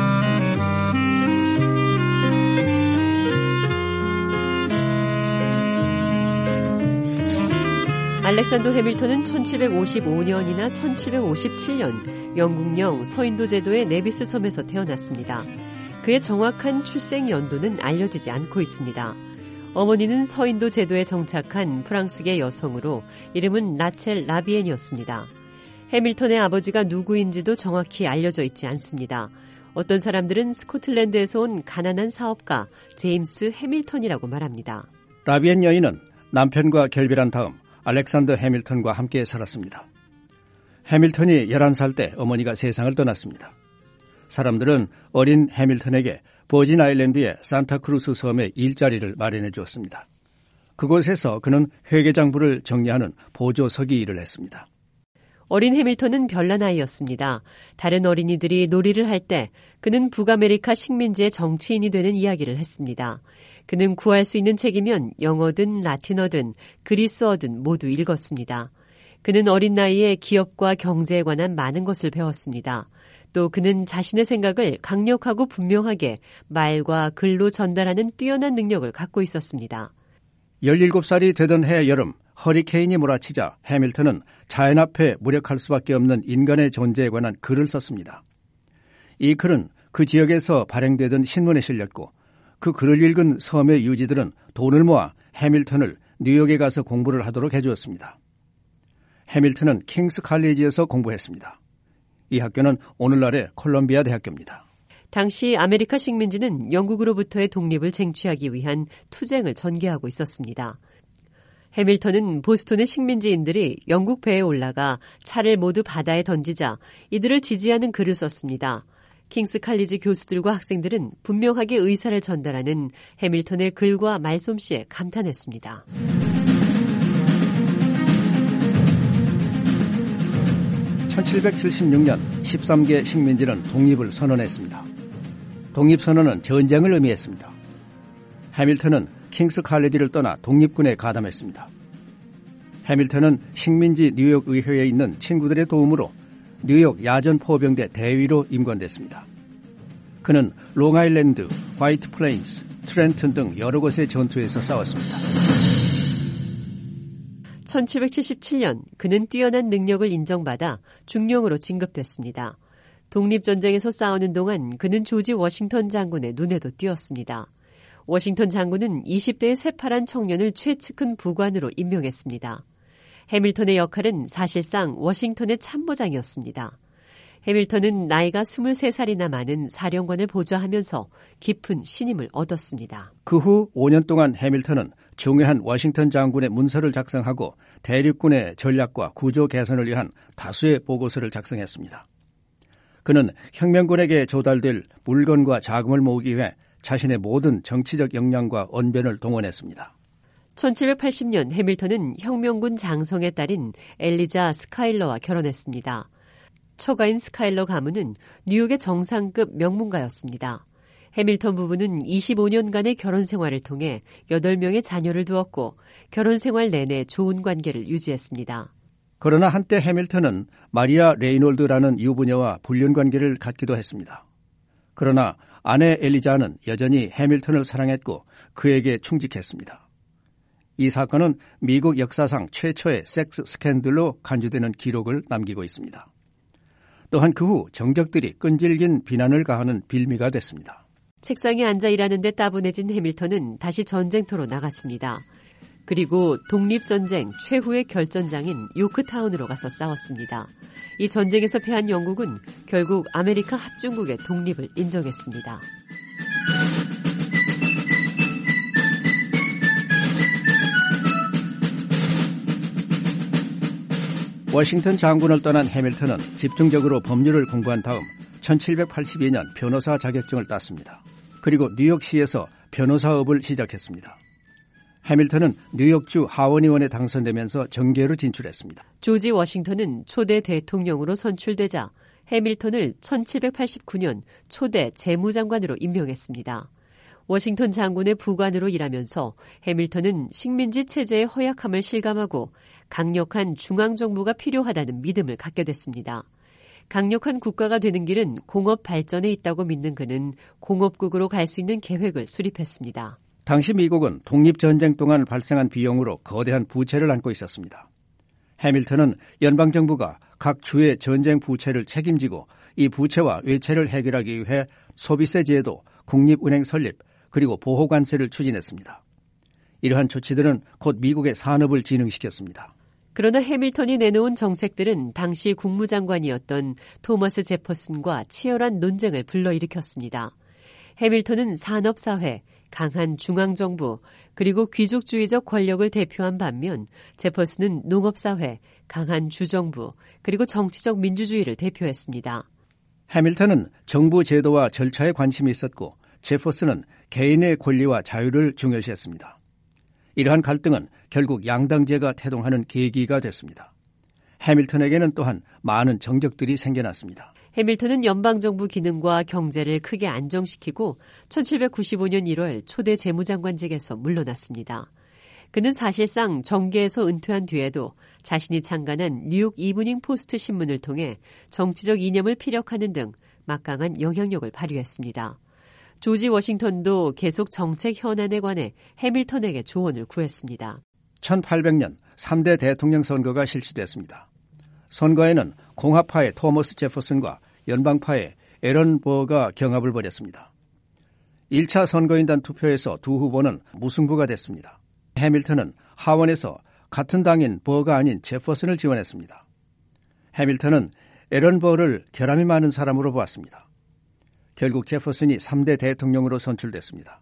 알렉산더 해밀턴은 천칠백오십오 년이나 천칠백오십칠 년 영국령 서인도 제도의 네비스 섬에서 태어났습니다. 그의 정확한 출생 연도는 알려지지 않고 있습니다. 어머니는 서인도 제도에 정착한 프랑스계 여성으로 이름은 라첼 라비엔이었습니다. 해밀턴의 아버지가 누구인지도 정확히 알려져 있지 않습니다. 어떤 사람들은 스코틀랜드에서 온 가난한 사업가 제임스 해밀턴이라고 말합니다. 라비엔 여인은 남편과 결별한 다음 알렉산더 해밀턴과 함께 살았습니다. 해밀턴이 열한 살 때 어머니가 세상을 떠났습니다. 사람들은 어린 해밀턴에게 버진 아일랜드의 산타크루스 섬에 일자리를 마련해 주었습니다. 그곳에서 그는 회계장부를 정리하는 보조서기 일을 했습니다. 어린 해밀턴은 별난 아이였습니다. 다른 어린이들이 놀이를 할 때 그는 북아메리카 식민지의 정치인이 되는 이야기를 했습니다. 그는 구할 수 있는 책이면 영어든 라틴어든 그리스어든 모두 읽었습니다. 그는 어린 나이에 기업과 경제에 관한 많은 것을 배웠습니다. 또 그는 자신의 생각을 강력하고 분명하게 말과 글로 전달하는 뛰어난 능력을 갖고 있었습니다. 열일곱 살이 되던 해 여름 허리케인이 몰아치자 해밀턴은 자연 앞에 무력할 수밖에 없는 인간의 존재에 관한 글을 썼습니다. 이 글은 그 지역에서 발행되던 신문에 실렸고 그 글을 읽은 섬의 유지들은 돈을 모아 해밀턴을 뉴욕에 가서 공부를 하도록 해주었습니다. 해밀턴은 킹스 칼리지에서 공부했습니다. 이 학교는 오늘날의 콜롬비아 대학교입니다. 당시 아메리카 식민지는 영국으로부터의 독립을 쟁취하기 위한 투쟁을 전개하고 있었습니다. 해밀턴은 보스턴의 식민지인들이 영국 배에 올라가 차를 모두 바다에 던지자 이들을 지지하는 글을 썼습니다. 킹스 칼리지 교수들과 학생들은 분명하게 의사를 전달하는 해밀턴의 글과 말솜씨에 감탄했습니다. 천칠백칠십육 년 십삼 개 식민지는 독립을 선언했습니다. 독립선언은 전쟁을 의미했습니다. 해밀턴은 킹스 칼리지를 떠나 독립군에 가담했습니다. 해밀턴은 식민지 뉴욕 의회에 있는 친구들의 도움으로 뉴욕 야전 포병대 대위로 임관됐습니다. 그는 롱아일랜드, 화이트 플레인스, 트렌튼 등 여러 곳의 전투에서 싸웠습니다. 천칠백칠십칠 년 그는 뛰어난 능력을 인정받아 중령으로 진급됐습니다. 독립전쟁에서 싸우는 동안 그는 조지 워싱턴 장군의 눈에도 띄었습니다. 워싱턴 장군은 이십 대의 새파란 청년을 최측근 부관으로 임명했습니다. 해밀턴의 역할은 사실상 워싱턴의 참모장이었습니다. 해밀턴은 나이가 스물세 살이나 많은 사령관을 보좌하면서 깊은 신임을 얻었습니다. 그 후 오 년 동안 해밀턴은 중요한 워싱턴 장군의 문서를 작성하고 대륙군의 전략과 구조 개선을 위한 다수의 보고서를 작성했습니다. 그는 혁명군에게 조달될 물건과 자금을 모으기 위해 자신의 모든 정치적 역량과 언변을 동원했습니다. 천칠백팔십 년 해밀턴은 혁명군 장성의 딸인 엘리자 스카일러와 결혼했습니다. 처가인 스카일러 가문은 뉴욕의 정상급 명문가였습니다. 해밀턴 부부는 이십오 년간의 결혼 생활을 통해 여덟 명의 자녀를 두었고 결혼 생활 내내 좋은 관계를 유지했습니다. 그러나 한때 해밀턴은 마리아 레이놀드라는 유부녀와 불륜 관계를 갖기도 했습니다. 그러나 아내 엘리자는 여전히 해밀턴을 사랑했고 그에게 충직했습니다. 이 사건은 미국 역사상 최초의 섹스 스캔들로 간주되는 기록을 남기고 있습니다. 또한 그 후 정적들이 끈질긴 비난을 가하는 빌미가 됐습니다. 책상에 앉아 일하는 데 따분해진 해밀턴은 다시 전쟁터로 나갔습니다. 그리고 독립전쟁 최후의 결전장인 요크타운으로 가서 싸웠습니다. 이 전쟁에서 패한 영국은 결국 아메리카 합중국의 독립을 인정했습니다. 워싱턴 장군을 떠난 해밀턴은 집중적으로 법률을 공부한 다음 천칠백팔십이 년 변호사 자격증을 땄습니다. 그리고 뉴욕시에서 변호사업을 시작했습니다. 해밀턴은 뉴욕주 하원의원에 당선되면서 정계로 진출했습니다. 조지 워싱턴은 초대 대통령으로 선출되자 해밀턴을 천칠백팔십구 년 초대 재무장관으로 임명했습니다. 워싱턴 장군의 부관으로 일하면서 해밀턴은 식민지 체제의 허약함을 실감하고 강력한 중앙정부가 필요하다는 믿음을 갖게 됐습니다. 강력한 국가가 되는 길은 공업 발전에 있다고 믿는 그는 공업국으로 갈 수 있는 계획을 수립했습니다. 당시 미국은 독립전쟁 동안 발생한 비용으로 거대한 부채를 안고 있었습니다. 해밀턴은 연방정부가 각 주의 전쟁 부채를 책임지고 이 부채와 외채를 해결하기 위해 소비세 제도, 국립은행 설립, 그리고 보호관세를 추진했습니다. 이러한 조치들은 곧 미국의 산업을 진흥시켰습니다. 그러나 해밀턴이 내놓은 정책들은 당시 국무장관이었던 토머스 제퍼슨과 치열한 논쟁을 불러일으켰습니다. 해밀턴은 산업사회, 강한 중앙정부, 그리고 귀족주의적 권력을 대표한 반면 제퍼슨은 농업사회, 강한 주정부, 그리고 정치적 민주주의를 대표했습니다. 해밀턴은 정부 제도와 절차에 관심이 있었고 제퍼슨은 개인의 권리와 자유를 중요시했습니다. 이러한 갈등은 결국 양당제가 태동하는 계기가 됐습니다. 해밀턴에게는 또한 많은 정적들이 생겨났습니다. 해밀턴은 연방정부 기능과 경제를 크게 안정시키고 천칠백구십오 년 일월 초대 재무장관직에서 물러났습니다. 그는 사실상 정계에서 은퇴한 뒤에도 자신이 창간한 뉴욕 이브닝 포스트 신문을 통해 정치적 이념을 피력하는 등 막강한 영향력을 발휘했습니다. 조지 워싱턴도 계속 정책 현안에 관해 해밀턴에게 조언을 구했습니다. 천팔백 년 삼 대 대통령 선거가 실시됐습니다. 선거에는 공화파의 토머스 제퍼슨과 연방파의 에런 버가 경합을 벌였습니다. 일 차 선거인단 투표에서 두 후보는 무승부가 됐습니다. 해밀턴은 하원에서 같은 당인 버가 아닌 제퍼슨을 지원했습니다. 해밀턴은 에런 버를 결함이 많은 사람으로 보았습니다. 결국 제퍼슨이 삼 대 대통령으로 선출됐습니다.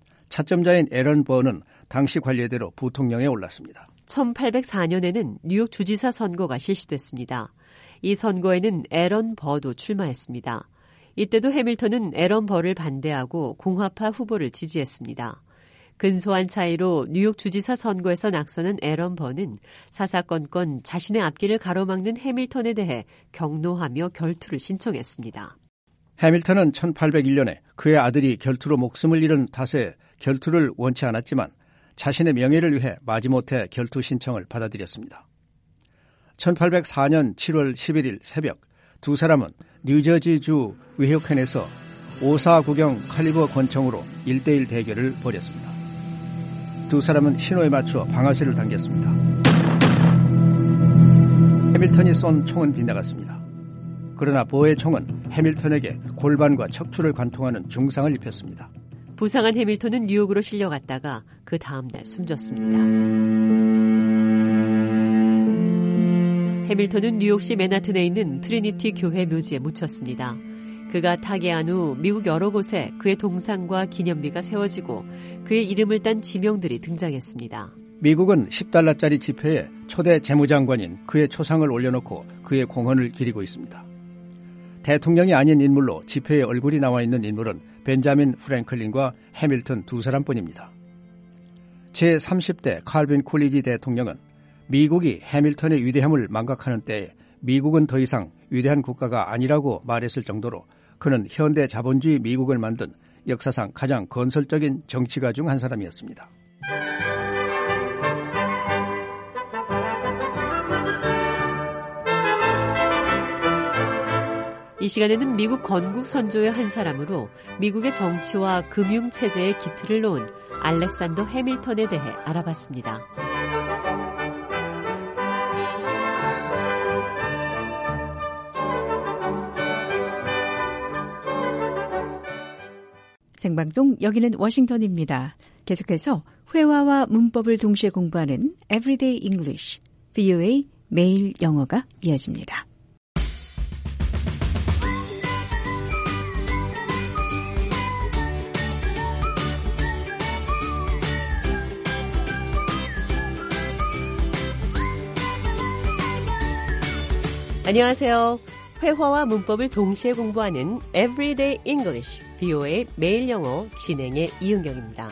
차점자인 에런 버는 당시 관례대로 부통령에 올랐습니다. 천팔백사 년에는 뉴욕 주지사 선거가 실시됐습니다. 이 선거에는 에런 버도 출마했습니다. 이때도 해밀턴은 에런 버를 반대하고 공화파 후보를 지지했습니다. 근소한 차이로 뉴욕 주지사 선거에서 낙선한 에런 버는 사사건건 자신의 앞길을 가로막는 해밀턴에 대해 격노하며 결투를 신청했습니다. 해밀턴은 천팔백일 년에 그의 아들이 결투로 목숨을 잃은 탓에 결투를 원치 않았지만 자신의 명예를 위해 마지못해 결투 신청을 받아들였습니다. 천팔백사 년 칠월 십일일 새벽 두 사람은 뉴저지주 위호켄에서 오사구경 칼리버 권총으로 일 대일 대결을 벌였습니다. 두 사람은 신호에 맞춰 방아쇠를 당겼습니다. 해밀턴이 쏜 총은 빗나갔습니다. 그러나 보의 총은 해밀턴에게 골반과 척추를 관통하는 중상을 입혔습니다. 부상한 해밀턴은 뉴욕으로 실려갔다가 그 다음 날 숨졌습니다. 해밀턴은 뉴욕시 맨하튼에 있는 트리니티 교회 묘지에 묻혔습니다. 그가 타계한 후 미국 여러 곳에 그의 동상과 기념비가 세워지고 그의 이름을 딴 지명들이 등장했습니다. 미국은 십 달러짜리 지폐에 초대 재무장관인 그의 초상을 올려놓고 그의 공헌을 기리고 있습니다. 대통령이 아닌 인물로 지폐에 얼굴이 나와 있는 인물은 벤자민 프랭클린과 해밀턴 두 사람뿐입니다. 제삼십 대 칼빈 쿨리지 대통령은 미국이 해밀턴의 위대함을 망각하는 때에 미국은 더 이상 위대한 국가가 아니라고 말했을 정도로 그는 현대 자본주의 미국을 만든 역사상 가장 건설적인 정치가 중 한 사람이었습니다. 이 시간에는 미국 건국 선조의 한 사람으로 미국의 정치와 금융체제의 기틀을 놓은 알렉산더 해밀턴에 대해 알아봤습니다. 생방송 여기는 워싱턴입니다. 계속해서 회화와 문법을 동시에 공부하는 Everyday English, 브이오에이 매일 영어가 이어집니다. 안녕하세요. 회화와 문법을 동시에 공부하는 Everyday English, 브이오에이 매일 영어 진행의 이은경입니다.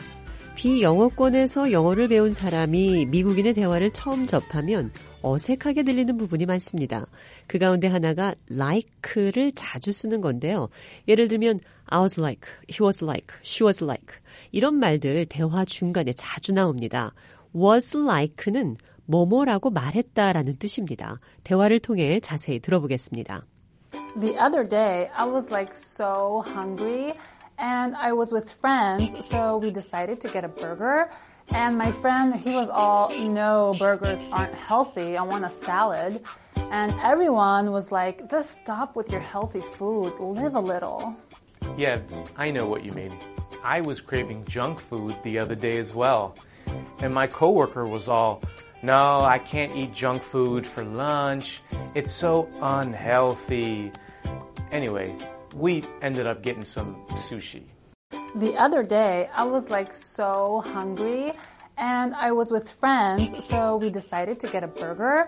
비영어권에서 영어를 배운 사람이 미국인의 대화를 처음 접하면 어색하게 들리는 부분이 많습니다. 그 가운데 하나가 like를 자주 쓰는 건데요. 예를 들면 I was like, he was like, she was like 이런 말들 대화 중간에 자주 나옵니다. was like는 뭐뭐라고 말했다라는 뜻입니다. 대화를 통해 자세히 들어보겠습니다. The other day, I was like so hungry and I was with friends, so we decided to get a burger. And my friend, he was all, no, burgers aren't healthy. I want a salad. And everyone was like, just stop with your healthy food. Live a little. Yeah, I know what you mean. I was craving junk food the other day as well. And my coworker was all, no, I can't eat junk food for lunch. It's so unhealthy. Anyway, we ended up getting some sushi. The other day, I was like so hungry and I was with friends, so we decided to get a burger.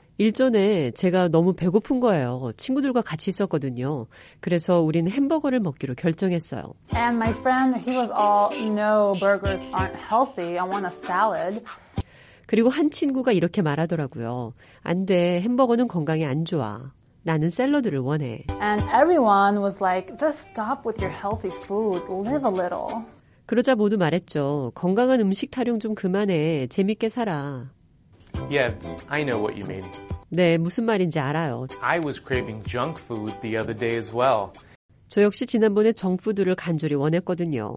일전에 제가 너무 배고픈 거예요. 친구들과 같이 있었거든요. 그래서 우리는 햄버거를 먹기로 결정했어요. And my friend, he was all, no, burgers aren't healthy. I want a salad. 그리고 한 친구가 이렇게 말하더라고요. 안 돼, 햄버거는 건강에 안 좋아. 나는 샐러드를 원해. And everyone was like, just stop with your healthy food. Live a little. 그러자 모두 말했죠. 건강한 음식 타령 좀 그만해. 재밌게 살아. Yeah, I know what you mean. 네, 무슨 말인지 알아요. I was craving junk food the other day as well. 저 역시 지난번에 정푸드를 간절히 원했거든요.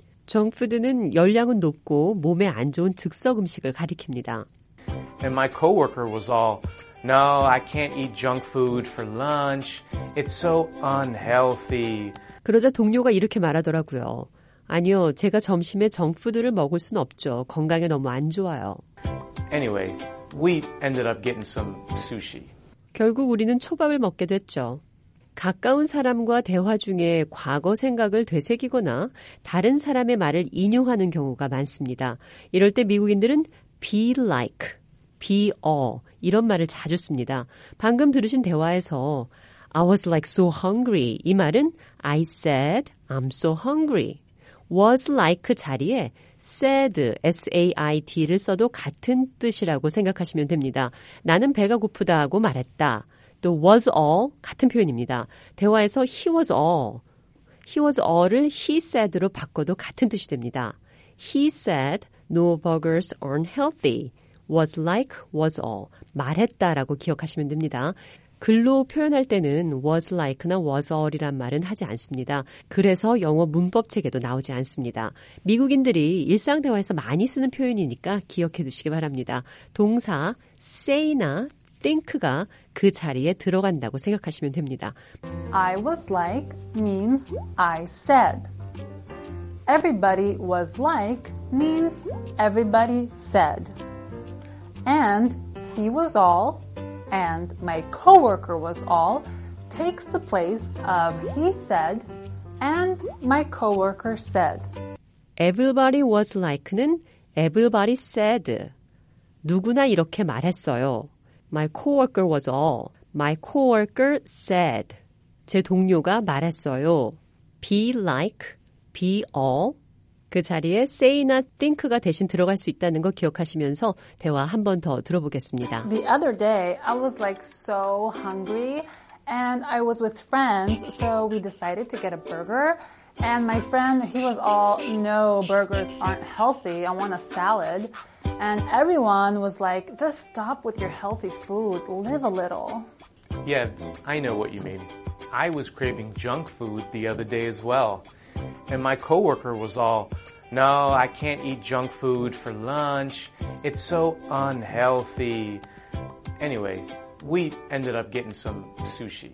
정푸드는 열량은 높고 몸에 안 좋은 즉석 음식을 가리킵니다. And my coworker was all, no, I can't eat junk food for lunch. It's so unhealthy. 그러자 동료가 이렇게 말하더라고요. 아니요, 제가 점심에 정푸드를 먹을 순 없죠. 건강에 너무 안 좋아요. Anyway, we ended up getting some sushi. 결국 우리는 초밥을 먹게 됐죠. 가까운 사람과 대화 중에 과거 생각을 되새기거나 다른 사람의 말을 인용하는 경우가 많습니다. 이럴 때 미국인들은 be like, be a 이런 말을 자주 씁니다. 방금 들으신 대화에서 I was like so hungry 이 말은 I said I'm so hungry. was like 자리에 said, S-A-I-D를 써도 같은 뜻이라고 생각하시면 됩니다. 나는 배가 고프다 하고 말했다. 또 was all 같은 표현입니다. 대화에서 he was all, he was all을 he said로 바꿔도 같은 뜻이 됩니다. He said no burgers aren't healthy. was like, was all. 말했다라고 기억하시면 됩니다. 글로 표현할 때는 was like나 was all이란 말은 하지 않습니다. 그래서 영어 문법 책에도 나오지 않습니다. 미국인들이 일상 대화에서 많이 쓰는 표현이니까 기억해 두시기 바랍니다. 동사 say나 think가 그 자리에 들어간다고 생각하시면 됩니다. I was like means I said. Everybody was like means everybody said. And he was all and my coworker was all takes the place of he said and my coworker said. Everybody was like는 everybody said. 누구나 이렇게 말했어요. My coworker was all. My coworker said. 제 동료가 말했어요. Be like, be all. 그 자리에 say나 think가 대신 들어갈 수 있다는 거 기억하시면서 대화 한 번 더 들어보겠습니다. The other day, I was like so hungry and I was with friends, so we decided to get a burger. And my friend, he was all, no, burgers aren't healthy. I want a salad. And everyone was like, just stop with your healthy food. Live a little. Yeah, I know what you mean. I was craving junk food the other day as well. And my coworker was all, no, I can't eat junk food for lunch. It's so unhealthy. Anyway, we ended up getting some sushi.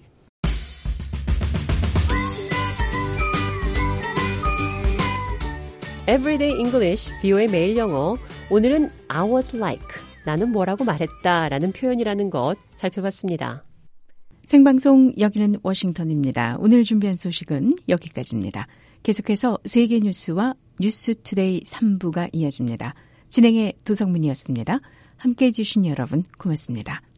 Everyday English, 비오의 매일 영어. 오늘은 I was like, 나는 뭐라고 말했다 라는 표현이라는 것 살펴봤습니다. 생방송 여기는 워싱턴입니다. 오늘 준비한 소식은 여기까지입니다. 계속해서 세계 뉴스와 뉴스투데이 삼 부가 이어집니다. 진행의 도성문이었습니다. 함께해 주신 여러분 고맙습니다.